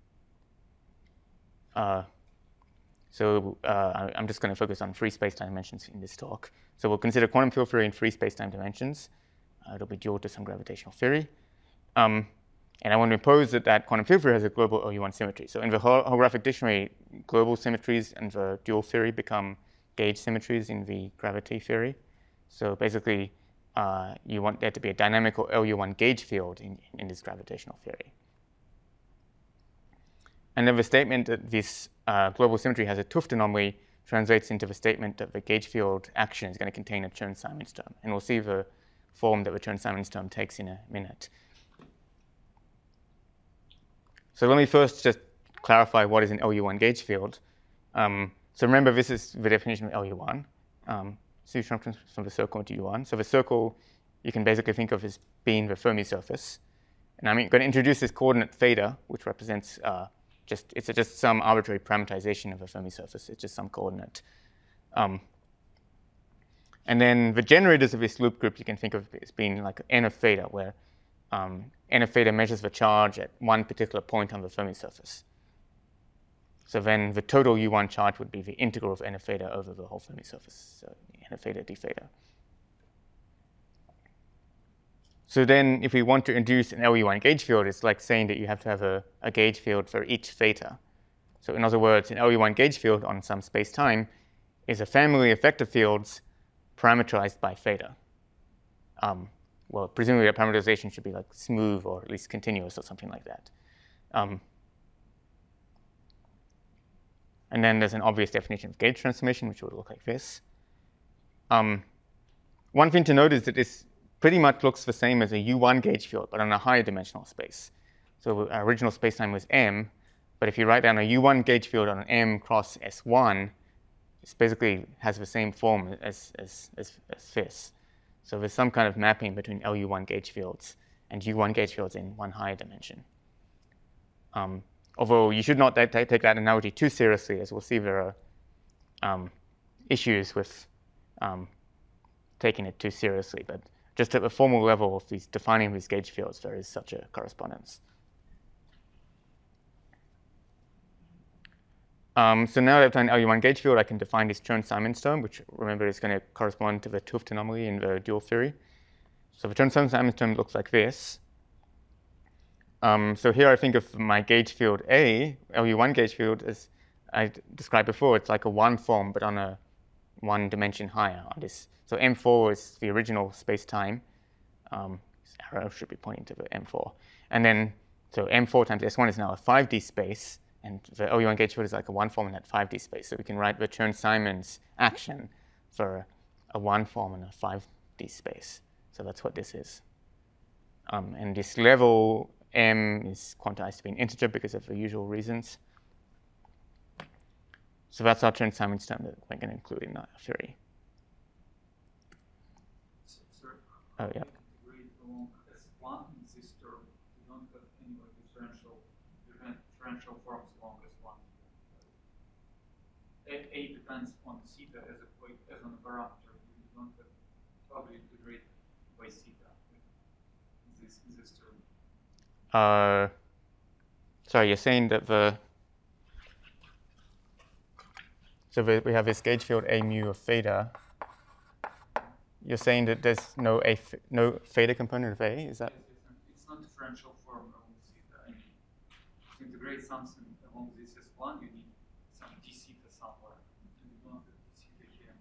Uh, so uh, I'm just going to focus on free space-time dimensions in this talk. So we'll consider quantum field theory in free space-time dimensions. Uh, it'll be dual to some gravitational theory. Um, and I want to impose that that quantum field theory has a global L U one symmetry. So in the holographic dictionary, global symmetries and the dual theory become gauge symmetries in the gravity theory. So basically, Uh, you want there to be a dynamical L U one gauge field in, in this gravitational theory. And then the statement that this uh, global symmetry has a 't Hooft anomaly translates into the statement that the gauge field action is going to contain a Chern-Simons term. And we'll see the form that the Chern-Simons term takes in a minute. So let me first just clarify what is an L U one gauge field. Um, so remember, this is the definition of L U one. Um, solution from the circle into U one. So the circle you can basically think of as being the Fermi surface. And I'm going to introduce this coordinate theta, which represents uh, just, it's just some arbitrary parameterization of a Fermi surface. It's just some coordinate. Um, and then the generators of this loop group you can think of as being like n of theta, where um, n of theta measures the charge at one particular point on the Fermi surface. So then the total U one charge would be the integral of n of theta over the whole Fermi surface, so n of theta d theta. So then if we want to induce an L U one gauge field, it's like saying that you have to have a, a gauge field for each theta. So in other words, an L U one gauge field on some space-time is a family of vector fields parameterized by theta. Um, well, presumably the parameterization should be like smooth or at least continuous or something like that. Um, and then there's an obvious definition of gauge transformation, which would look like this. Um, one thing to note is that this pretty much looks the same as a U one gauge field, but on a higher dimensional space. So our original spacetime was M, but if you write down a U one gauge field on an M cross S one, it basically has the same form as, as, as, as this. So there's some kind of mapping between L U one gauge fields and U one gauge fields in one higher dimension. Um, although you should not take that analogy too seriously, as we'll see there are um, issues with um, taking it too seriously. But just at the formal level of these defining these gauge fields, there is such a correspondence. Um, so now that I've done L U one gauge field, I can define this Chern-Simons term, which remember is going to correspond to the 't Hooft anomaly in the dual theory. So the Chern-Simons term looks like this. Um, so here I think of my gauge field A, L U one gauge field, as I described before. It's like a one form, but on a one dimension higher on this. So M four is the original space-time. Um, this arrow should be pointing to the M four. And then, so M four times S one is now a five D space. And the L U one gauge field is like a one form in that five D space. So we can write the Chern-Simons action for a one form in a five D space. So that's what this is. Um, and this level M is quantized to be an integer because of the usual reasons. So that's our Chern-Simons term that we're going to include in our theory. So, sir, Oh, yeah. integrate along S one in this term, we don't have any like differential differential forms along S one. A, A depends on theta as a as on a parameter. We don't have probably integrate by theta in this in this term. Uh, sorry, you're saying that the so we, we have this gauge field A mu of theta. You're saying that there's no a no theta component of A. Is that? Yes, yes, it's not differential form along theta. I mean, to integrate something along this S one, you need some d theta somewhere. And you don't have d theta here.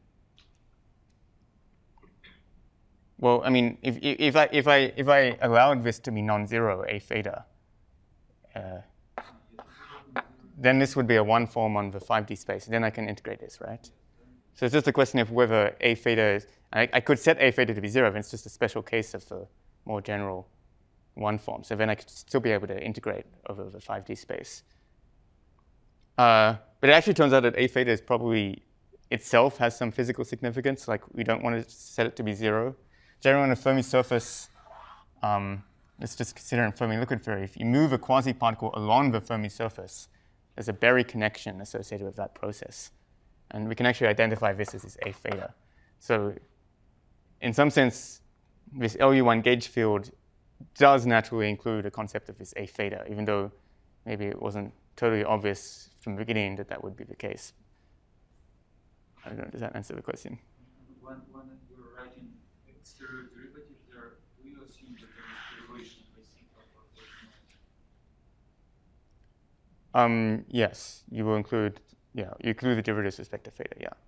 Well, I mean, if if I if I if I allowed this to be non-zero A theta, uh, then this would be a one form on the five D space. Then I can integrate this, right? So it's just a question of whether A theta is. I, I could set A theta to be zero, and it's just a special case of the more general one form. So then I could still be able to integrate over the five D space. Uh, but it actually turns out that A theta is probably itself has some physical significance. Like we don't want to set it to be zero. Generally on a Fermi surface, um, let's just consider in Fermi liquid theory, if you move a quasi-particle along the Fermi surface, there's a Berry connection associated with that process. And we can actually identify this as this A theta. So in some sense, this L U one gauge field does naturally include a concept of this A theta, even though maybe it wasn't totally obvious from the beginning that that would be the case. I don't know, does that answer the question? When, when you're writing exterior derivative there, do you assume that there is derivation by theta or not? Um, yes, you will include, yeah, you include the derivatives with respect to theta, yeah.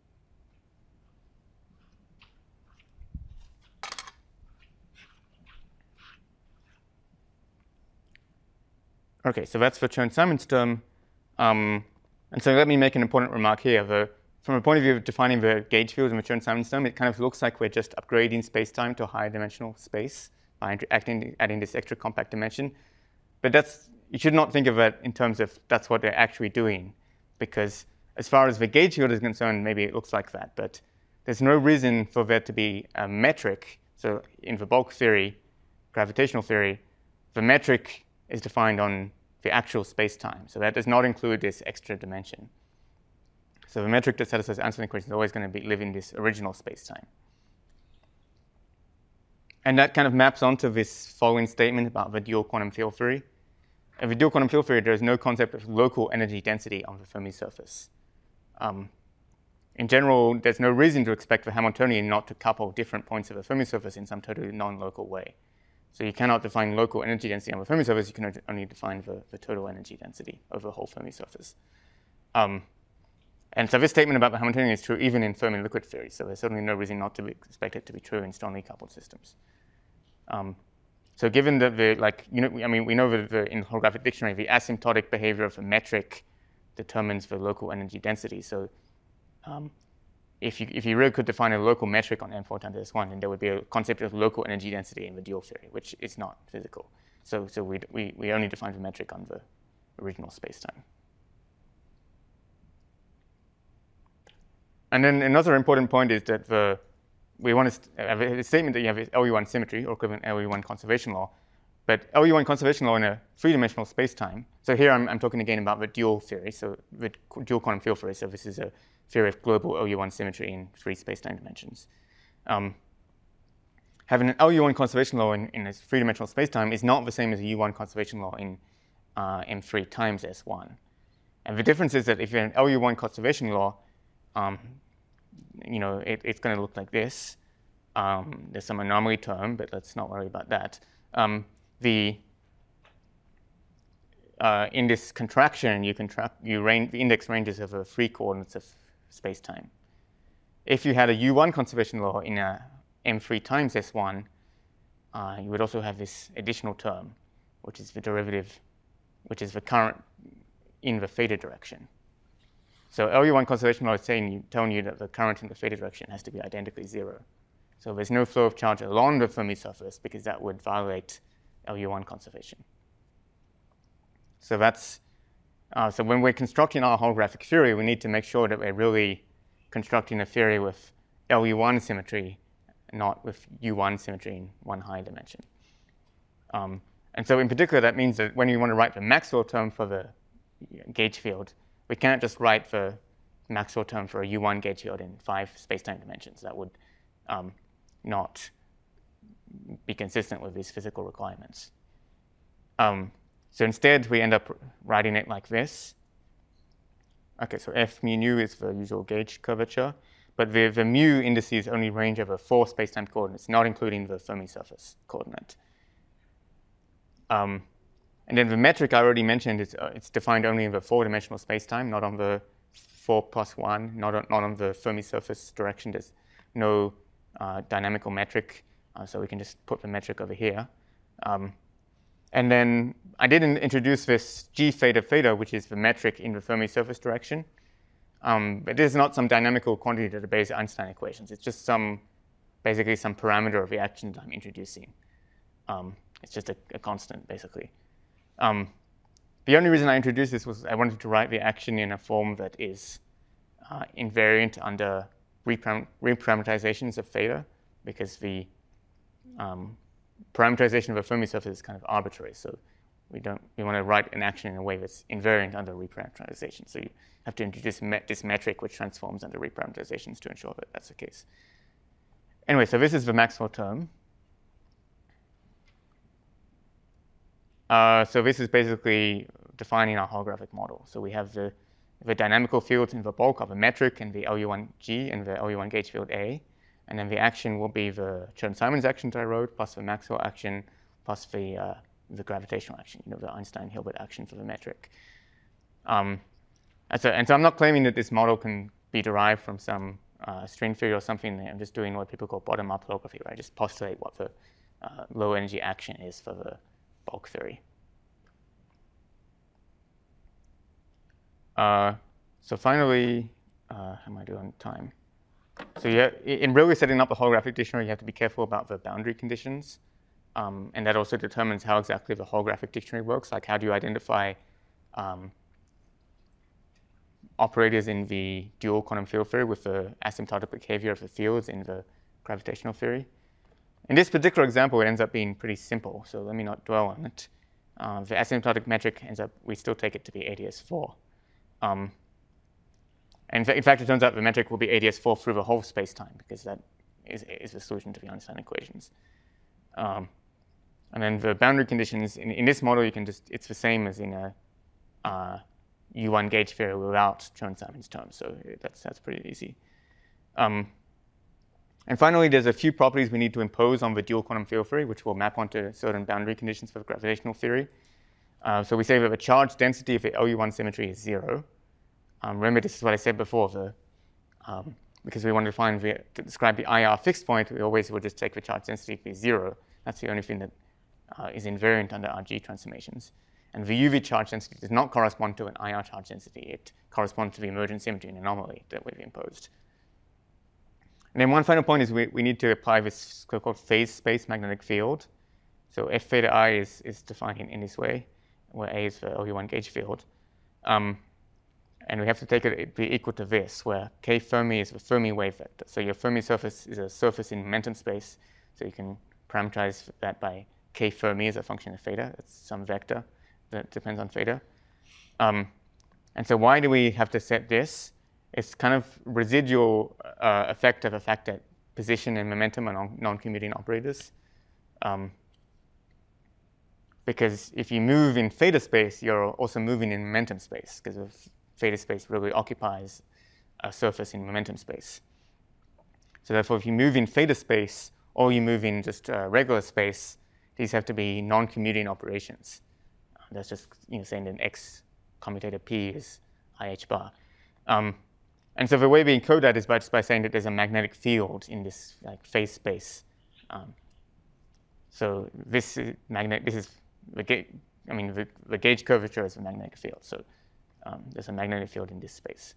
Okay, so that's the Chern-Simons term. Um, and so let me make an important remark here. The, from a point of view of defining the gauge field in the Chern-Simons term, it kind of looks like we're just upgrading space-time to a higher dimensional space by acting, adding this extra compact dimension. But that's, you should not think of it in terms of that's what they're actually doing, because as far as the gauge field is concerned, maybe it looks like that. But there's no reason for there to be a metric. So in the bulk theory, gravitational theory, the metric is defined on the actual space-time. So that does not include this extra dimension. So the metric that satisfies answering the question is always going to be live in this original space-time. And that kind of maps onto this following statement about the dual quantum field theory. In the dual quantum field theory, there is no concept of local energy density on the Fermi surface. Um, in general, there's no reason to expect the Hamiltonian not to couple different points of the Fermi surface in some totally non-local way. So you cannot define local energy density on the Fermi surface. You can only define the, the total energy density over the whole Fermi surface. Um, and so this statement about the Hamiltonian is true even in Fermi liquid theory. So there's certainly no reason not to be, expect it to be true in strongly coupled systems. Um, so given that the, like, you know, I mean, we know that the, in the holographic dictionary, the asymptotic behavior of a metric determines the local energy density. So um, if you if you really could define a local metric on M four times S one, then there would be a concept of local energy density in the dual theory, which is not physical. So so we we we only define the metric on the original spacetime. And then another important point is that the we want to have a statement that you have L U one symmetry or equivalent L U one conservation law. But L U one conservation law in a three-dimensional space-time. So here I'm, I'm talking again about the dual theory, so the dual quantum field theory. So this is a theory of global L U one symmetry in three space-time dimensions. Um, having an L U one conservation law in, in a three-dimensional space-time is not the same as a U one conservation law in uh, M three times S one. And the difference is that if you have an L U one conservation law, um, you know, it, it's going to look like this. Um, there's some anomaly term, but let's not worry about that. Um, the uh, in this contraction, you contract you range the index ranges over three coordinates of space-time. If you had a U one conservation law in a M three times S one, uh, you would also have this additional term, which is the derivative, which is the current in the theta direction. So L U one conservation law is saying you, telling you that the current in the theta direction has to be identically zero. So there's no flow of charge along the Fermi surface because that would violate L U one conservation. So that's uh, so when we're constructing our holographic theory, we need to make sure that we're really constructing a theory with L U one symmetry, not with U one symmetry in one high dimension. Um, and so in particular, that means that when you want to write the Maxwell term for the gauge field, we can't just write the Maxwell term for a U one gauge field in five space-time dimensions. That would um, not be consistent with these physical requirements. Um, so instead, we end up writing it like this. OK, so F mu nu is the usual gauge curvature. But the, the mu indices only range over four space-time coordinates, not including the Fermi surface coordinate. Um, and then the metric I already mentioned, is uh, it's defined only in the four-dimensional space-time, not on the four plus one, not on, not on the Fermi surface direction. There's no uh, dynamical metric, uh, so we can just put the metric over here. Um, and then I didn't introduce this g theta theta, which is the metric in the Fermi surface direction. Um, but this is not some dynamical quantity that obeys Einstein equations. It's just some, basically some parameter of the action that I'm introducing. Um, it's just a, a constant, basically. Um, the only reason I introduced this was I wanted to write the action in a form that is uh, invariant under reparam reparameterizations of theta, because the um, parameterization of a Fermi surface is kind of arbitrary. So we don't we want to write an action in a way that's invariant under reparameterization. So you have to introduce met this metric which transforms under reparameterizations to ensure that that's the case. Anyway, so this is the Maxwell term. Uh, so this is basically defining our holographic model. So we have the, the dynamical fields in the bulk of a metric and the L U one G and the L U one gauge field A. And then the action will be the Chern-Simons action that I wrote, plus the Maxwell action, plus the, uh, the gravitational action, you know, the Einstein-Hilbert action for the metric. Um, and, so, and so I'm not claiming that this model can be derived from some uh, string theory or something. I'm just doing what people call bottom-up holography, where I just postulate what the uh, low-energy action is for the bulk theory. Uh, so finally, uh, how am I doing on time? So yeah, in really setting up a holographic dictionary, you have to be careful about the boundary conditions. Um, and that also determines how exactly the holographic dictionary works. Like how do you identify um, operators in the dual quantum field theory with the asymptotic behavior of the fields in the gravitational theory. In this particular example, it ends up being pretty simple. So let me not dwell on it. Uh, the asymptotic metric ends up, we still take it to be A D S four. Um, and in fact, it turns out the metric will be A D S four through the whole space-time, because that is, is the solution to the Einstein equations. Um, and then the boundary conditions, in, in this model, you can just, it's the same as in a uh, U one gauge theory without Chern-Simons terms. So that's, that's pretty easy. Um, And finally, there's a few properties we need to impose on the dual quantum field theory, which will map onto certain boundary conditions for gravitational theory. Uh, so we say that the charge density of the L U one symmetry is zero. Um, remember, this is what I said before. The, um, because we want to find the, to describe the I R fixed point, we always will just take the charge density to be zero. That's the only thing that uh, is invariant under R G transformations. And the U V charge density does not correspond to an I R charge density. It corresponds to the emergent symmetry and anomaly that we've imposed. And then one final point is we, we need to apply this so-called phase space magnetic field. So F theta I is, is defined in, in this way, where A is the L U one gauge field. Um, and we have to take it be equal to this, where K Fermi is the Fermi wave vector. So your Fermi surface is a surface in momentum space. So you can parameterize that by K Fermi as a function of theta. It's some vector that depends on theta. Um, and so why do we have to set this? It's kind of residual uh, effect of the fact that position and momentum are non- non-commuting operators. Um, because if you move in theta space, you're also moving in momentum space, because theta space really occupies a surface in momentum space. So therefore, if you move in theta space, or you move in just uh, regular space, these have to be non-commuting operations. Uh, that's just you know, saying that X commutator P is I H bar. Um, And so the way we encode that is by just by saying that there's a magnetic field in this like phase space. Um, so this is magnet. This is the gauge. I mean, the, the gauge curvature is a magnetic field. So um, there's a magnetic field in this space.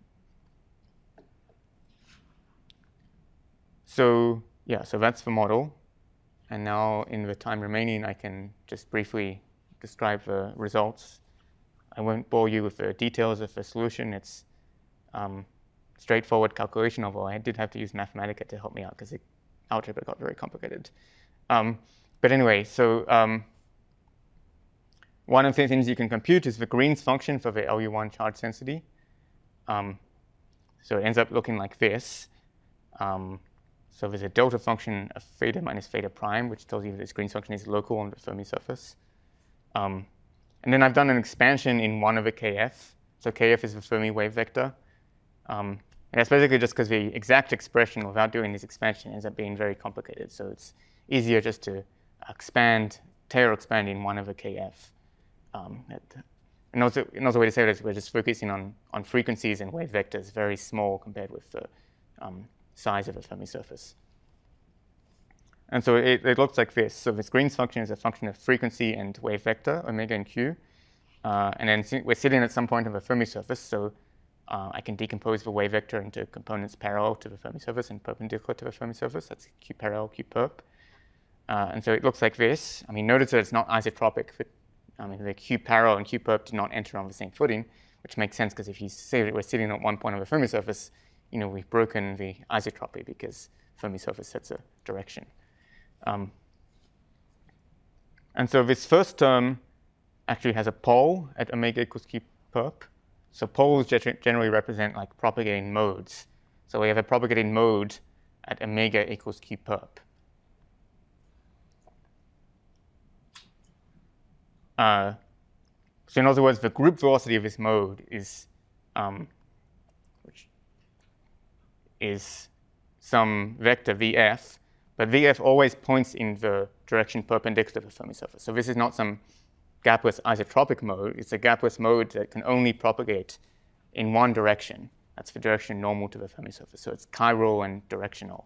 So yeah, so that's the model. And now in the time remaining, I can just briefly describe the results. I won't bore you with the details of the solution. It's Um, straightforward calculation, although I did have to use Mathematica to help me out because algebra got very complicated. Um, but anyway, so um, one of the things you can compute is the Green's function for the L U one charge density. Um, so it ends up looking like this. Um, so there's a delta function of theta minus theta prime, which tells you that this Green's function is local on the Fermi surface. Um, and then I've done an expansion in one over K F. So K F is the Fermi wave vector. Um, and that's basically just because the exact expression without doing this expansion ends up being very complicated. So it's easier just to expand, Taylor expand in one over K F. Um, and also, another way to say it is we're just focusing on, on frequencies and wave vectors, very small compared with the um, size of the Fermi surface. And so it, it looks like this. So this Green's function is a function of frequency and wave vector, omega and q. Uh, and then we're sitting at some point of a Fermi surface. So Uh, I can decompose the wave vector into components parallel to the Fermi surface and perpendicular to the Fermi surface. That's q parallel, q perp. Uh, and so it looks like this. I mean, notice that it's not isotropic. But, I mean, the q parallel and q perp do not enter on the same footing, which makes sense because if you say that we're sitting at one point of the Fermi surface, you know, we've broken the isotropy because Fermi surface sets a direction. Um, and so this first term actually has a pole at omega equals q perp. So poles generally represent like propagating modes. So we have a propagating mode at omega equals q perp. Uh, so in other words, the group velocity of this mode is, um, which is some vector vf, but vf always points in the direction perpendicular to the Fermi surface. So this is not some gapless isotropic mode. It's a gapless mode that can only propagate in one direction. That's the direction normal to the Fermi surface. So it's chiral and directional.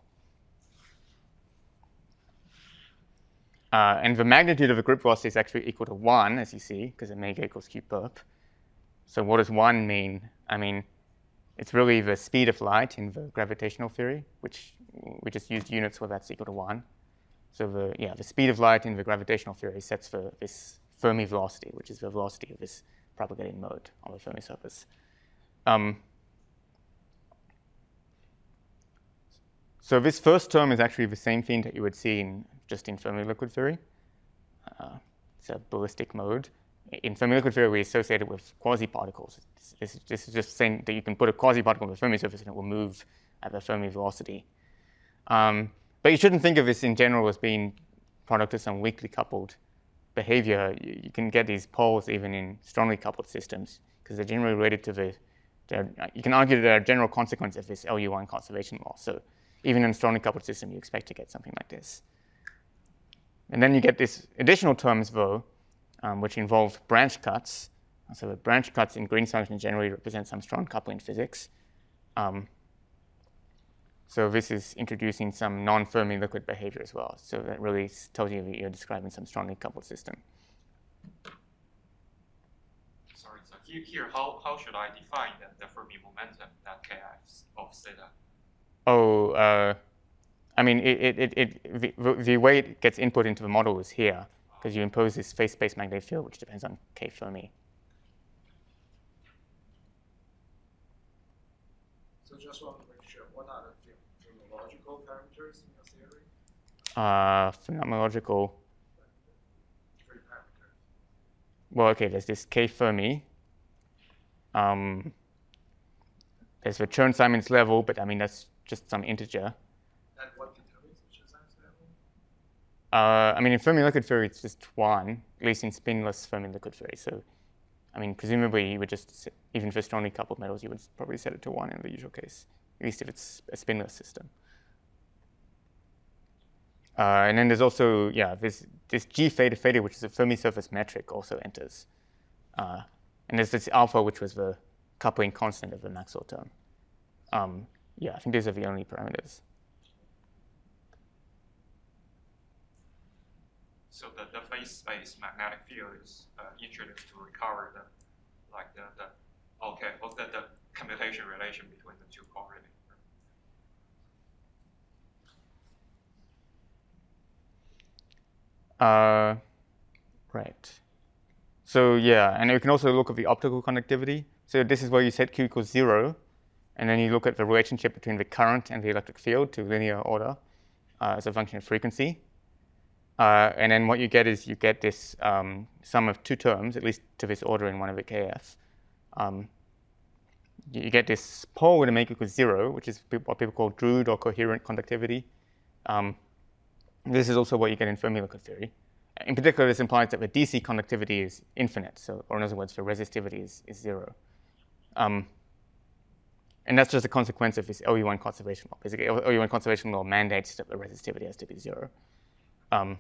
Uh, and the magnitude of the group velocity is actually equal to one, as you see, because omega equals q perp. So what does one mean? I mean, it's really the speed of light in the gravitational theory, which we just used units where that's equal to one. So the yeah, the speed of light in the gravitational theory sets for this Fermi velocity, which is the velocity of this propagating mode on the Fermi surface. Um, so this first term is actually the same thing that you would see in, just in Fermi liquid theory. Uh, it's a ballistic mode. In Fermi liquid theory, we associate it with quasi-particles. This, this is just saying that you can put a quasi-particle on the Fermi surface and it will move at the Fermi velocity. Um, but you shouldn't think of this in general as being product of some weakly coupled behavior. You, you can get these poles even in strongly coupled systems because they're generally related to the, you can argue that they're a general consequence of this L U one conservation law. So even in a strongly coupled system, you expect to get something like this. And then you get these additional terms, though, um, which involve branch cuts. So the branch cuts in Green's function generally represent some strong coupling physics. Um, so this is introducing some non-Fermi liquid behavior as well. So that really tells you that you're describing some strongly coupled system. Sorry, so here, here how, how should I define the, the Fermi momentum that K F of theta? Oh, uh, I mean, it, it, it, the, the way it gets input into the model is here, because you impose this phase space magnetic field, which depends on K Fermi. So just want to make sure, what are the phenomenological parameters in your theory? Uh, phenomenological. Three parameters. Well, okay, there's this K Fermi. Um, there's the Chern-Simons level, but I mean, that's just some integer. And what determines the Chern-Simons level? Uh, I mean, in Fermi liquid theory, it's just one, at least in spinless Fermi liquid theory. So, I mean, presumably, you would just, even for strongly coupled metals, you would probably set it to one in the usual case, at least if it's a spinless system. Uh, and then there's also, yeah, this, this G theta theta, which is a Fermi surface metric, also enters. Uh, and there's this alpha, which was the coupling constant of the Maxwell term. Um, yeah, I think these are the only parameters. So the, the phase space magnetic field is uh, introduced to recover the, like the, the okay, well, the, the commutation relation between the two coordinates. Uh, right. So yeah, and you can also look at the optical conductivity. So this is where you set Q equals zero, and then you look at the relationship between the current and the electric field to linear order uh, as a function of frequency. Uh, and then what you get is you get this um, sum of two terms, at least to this order in one of the K F. Um, you get this pole with a make equals zero, which is what people call Drude or coherent conductivity. Um, this is also what you get in Fermi liquid theory. In particular, this implies that the D C conductivity is infinite, so, or in other words, the resistivity is, is zero. Um, and that's just a consequence of this L U one conservation law. Basically, L U one conservation law mandates that the resistivity has to be zero. Um,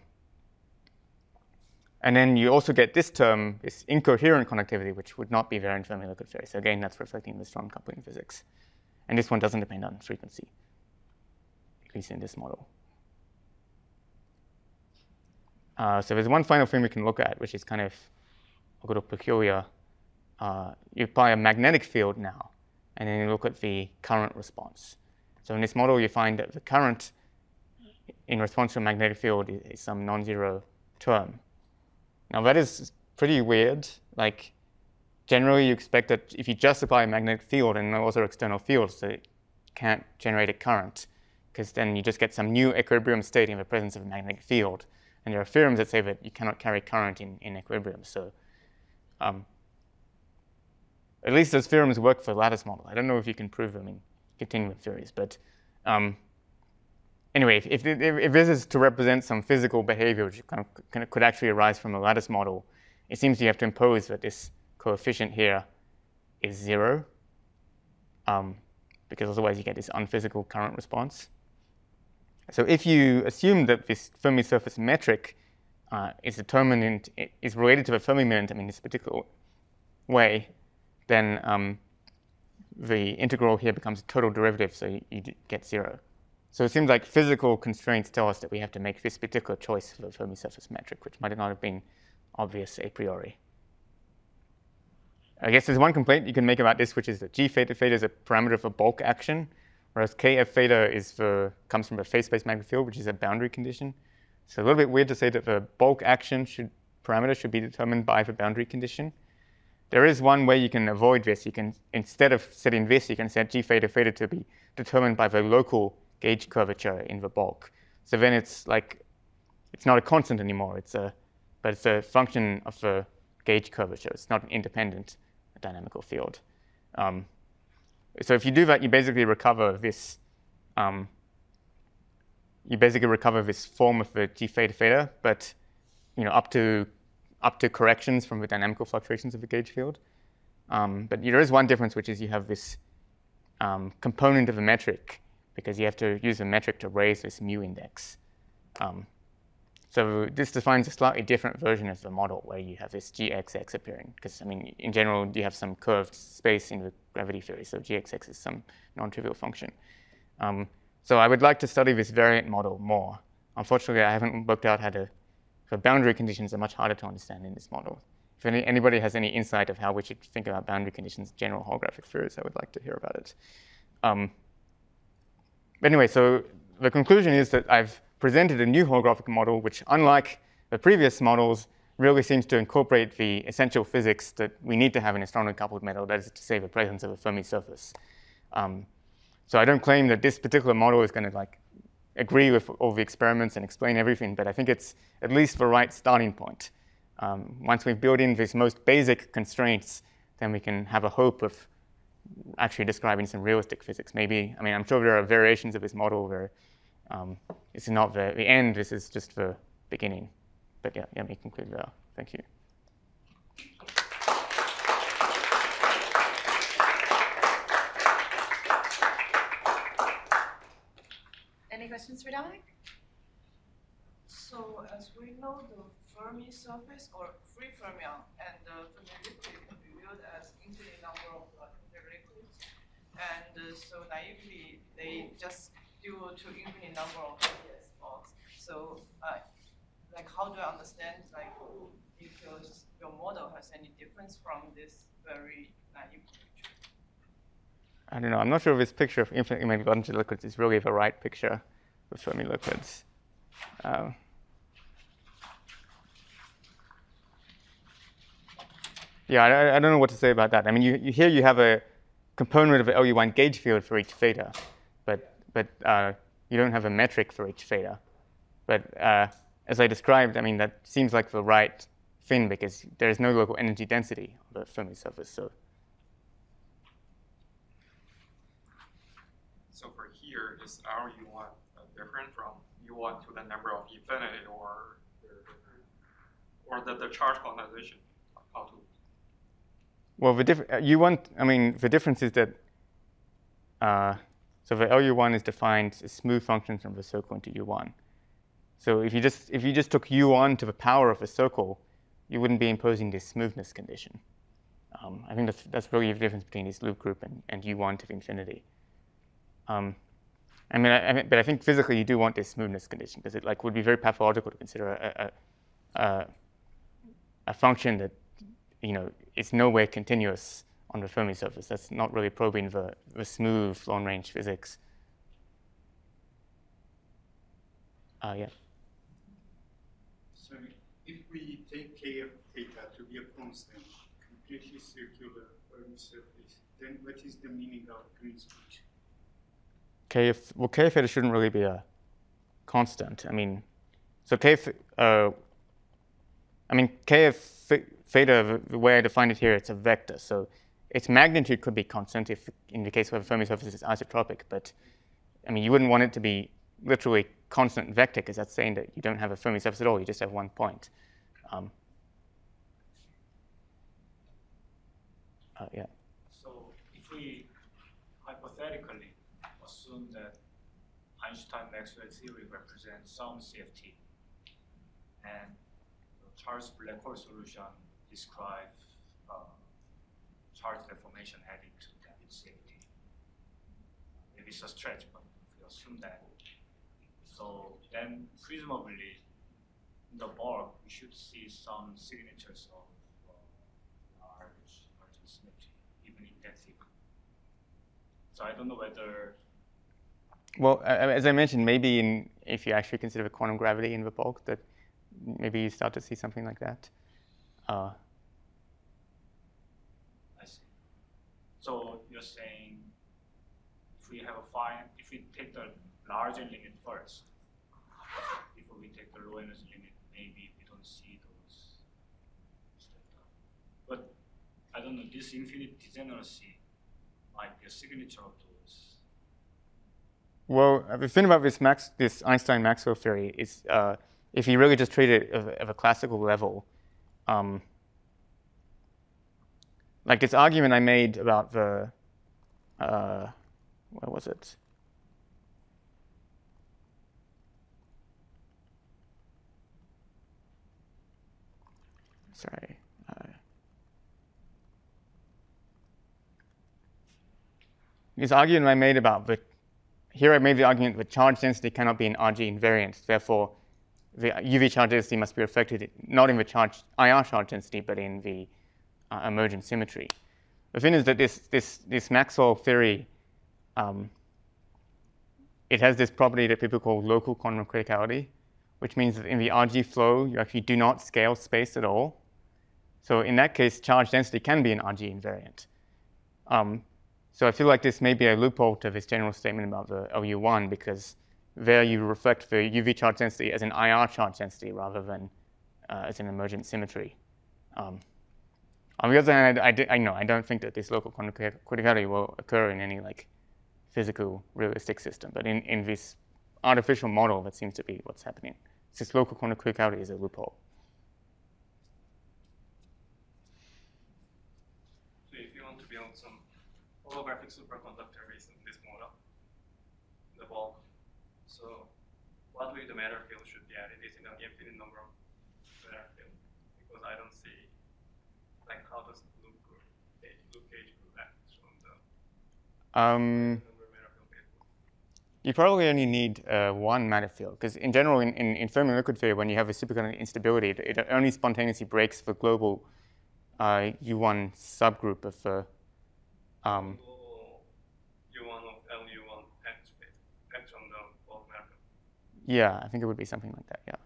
and then you also get this term, this incoherent conductivity, which would not be there in Fermi liquid theory. So again, that's reflecting the strong coupling physics. And this one doesn't depend on frequency, at least in this model. Uh, so there's one final thing we can look at, which is kind of a little peculiar. Uh, you apply a magnetic field now, and then you look at the current response. So in this model, you find that the current in response to a magnetic field is, is some non-zero term. Now that is pretty weird. Like generally, you expect that if you just apply a magnetic field and no other external fields, that it can't generate a current, because then you just get some new equilibrium state in the presence of a magnetic field. And there are theorems that say that you cannot carry current in, in equilibrium. So um, at least those theorems work for the lattice model. I don't know if you can prove them in continuum theories. But um, anyway, if, if, if this is to represent some physical behavior which kind of, kind of could actually arise from a lattice model, it seems you have to impose that this coefficient here is zero, um, because otherwise you get this unphysical current response. So if you assume that this Fermi surface metric uh, is determined in, is related to the Fermi momentum in this particular way, then um, the integral here becomes a total derivative, so you, you get zero. So it seems like physical constraints tell us that we have to make this particular choice for the Fermi surface metric, which might not have been obvious a priori. I guess there's one complaint you can make about this, which is that G theta theta is a parameter for bulk action, whereas K F theta is the, comes from a phase space magnetic field, which is a boundary condition. So a little bit weird to say that the bulk action should, parameter should be determined by the boundary condition. There is one way you can avoid this. You can, instead of setting this, you can set G theta theta to be determined by the local gauge curvature in the bulk. So then it's like, it's not a constant anymore, it's a, but it's a function of the gauge curvature. It's not an independent dynamical field. Um, So if you do that, you basically recover this. Um, you basically recover this form of the G theta theta, but you know up to up to corrections from the dynamical fluctuations of the gauge field. Um, but there is one difference, which is you have this um, component of the metric because you have to use a metric to raise this mu index. Um, so this defines a slightly different version of the model where you have this G X X appearing, because I mean, in general, you have some curved space in the gravity theory, so G X X is some non-trivial function. Um, so I would like to study this variant model more. Unfortunately, I haven't worked out how to, for boundary conditions are much harder to understand in this model. If any, anybody has any insight of how we should think about boundary conditions, general holographic theories, I would like to hear about it. Um, but anyway, so the conclusion is that I've presented a new holographic model, which, unlike the previous models, really seems to incorporate the essential physics that we need to have in a strongly coupled metal, that is to say, the presence of a Fermi surface. Um, so I don't claim that this particular model is going to like agree with all the experiments and explain everything, but I think it's at least the right starting point. Um, once we've built in these most basic constraints, then we can have a hope of actually describing some realistic physics. Maybe, I mean, I'm sure there are variations of this model where um, this is not the, the end, this is just the beginning. But yeah, let me conclude there. Thank you. Any questions for Dominic? So as we know, the Fermi surface or free fermion and the Fermi liquid can be viewed as infinite number of uh, liquids, and uh, so naively they just due to infinite number of yes box. So uh, like how do I understand like if your, your model has any difference from this very naive picture? I don't know. I'm not sure if this picture of infinitely many bunch of liquids is really the right picture of Fermi liquids. Uh, yeah, I, I don't know what to say about that. I mean, you, you here you have a component of the L U one gauge field for each theta, but but uh, you don't have a metric for each theta. But uh, as I described, I mean that seems like the right thing because there is no local energy density on the Fermi surface. So. So for here, is our U one uh, different from U one to the number of infinity, or or the, the charge quantization? How to? Well, the diff uh, U one, I mean, the difference is that uh, so the L U one is defined as smooth functions from the circle into U one. So if you just if you just took U one to the power of a circle, you wouldn't be imposing this smoothness condition. Um, I think that's that's really the difference between this loop group and, and U one to the infinity. Um, I mean, I, I mean, but I think physically you do want this smoothness condition because it like would be very pathological to consider a, a, a, a function that you know is nowhere continuous on the Fermi surface. That's not really probing the, the smooth long-range physics. Uh, yeah. So if we take k of theta to be a constant, completely circular Fermi surface, then what is the meaning of Green's function? K of, well, k of theta shouldn't really be a constant. I mean, so k of, uh, I mean, k of theta, the way I define it here, it's a vector. So its magnitude could be constant if, in the case where the Fermi surface is isotropic. But I mean, you wouldn't want it to be literally constant vector because that's saying that you don't have a Fermi surface at all. You just have one point. Um, uh, yeah. So if we hypothetically assume that Einstein-Maxwell theory represents some C F T, and the Charles black hole solution describes uh, charge deformation heading to that C F T. Maybe it's a stretch, but if we assume that, so then presumably in the bulk we should see some signatures of uh, large, large symmetry, even in that theory. So I don't know whether. Well, as I mentioned, maybe in, if you actually consider quantum gravity in the bulk, that maybe you start to see something like that. Uh, I see. So you're saying if we have a fine, if we take the larger limit first, before we take the low energy limit, maybe we don't see those. But I don't know, this infinite degeneracy might be a signature of those. Well, the thing about this, Max, this Einstein-Maxwell theory is uh, if you really just treat it of, of a classical level, um, like this argument I made about the, uh, what was it? sorry. Uh, this argument I made about the, here I made the argument that charge density cannot be an R G invariant. Therefore, the U V charge density must be reflected not in the charge I R charge density, but in the uh, emergent symmetry. The thing is that this this this Maxwell theory, um, it has this property that people call local quantum criticality, which means that in the R G flow you actually do not scale space at all. So in that case, charge density can be an R G invariant. Um, so I feel like this may be a loophole to this general statement about the L U one, because there you reflect the U V charge density as an I R charge density rather than uh, as an emergent symmetry. Um, on the other hand, I, I, I know I don't think that this local quantum criticality will occur in any like physical realistic system, but in, in this artificial model, that seems to be what's happening. This local quantum criticality is a loophole. So if you want to build some holographic superconductor based on this model, the bulk, so what way the matter field should be added is in an infinite number of matter field, because I don't see like how does loop group, loop cage group act from the um, number of matter field based. You probably only need uh, one matter field, because in general, in, in, in fermi liquid theory, when you have a superconducting instability, it, it only spontaneously breaks the global uh, U one subgroup of the um, U one of L U one acts, acts on the bulk matter field. Yeah, I think it would be something like that, yeah.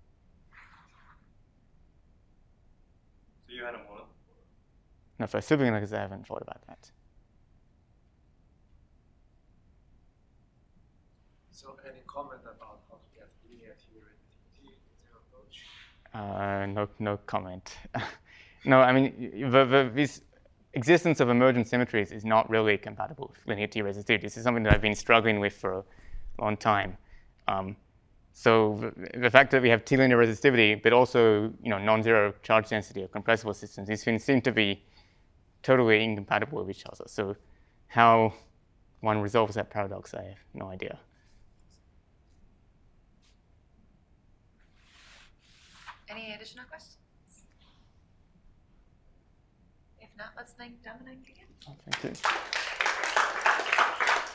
So you had a model? No, for superconductors, I haven't thought about that. So any comment about how to get linear T V relativity with your approach? Uh, no, no comment. No, I mean, the, the, this existence of emergent symmetries is not really compatible with linear T resistivity. This is something that I've been struggling with for a long time. Um, so the, the fact that we have T-linear resistivity, but also you know non-zero charge density of compressible systems, these things seem to be totally incompatible with each other. So how one resolves that paradox, I have no idea. Any additional questions? If not, let's thank Dominic again. Thank you.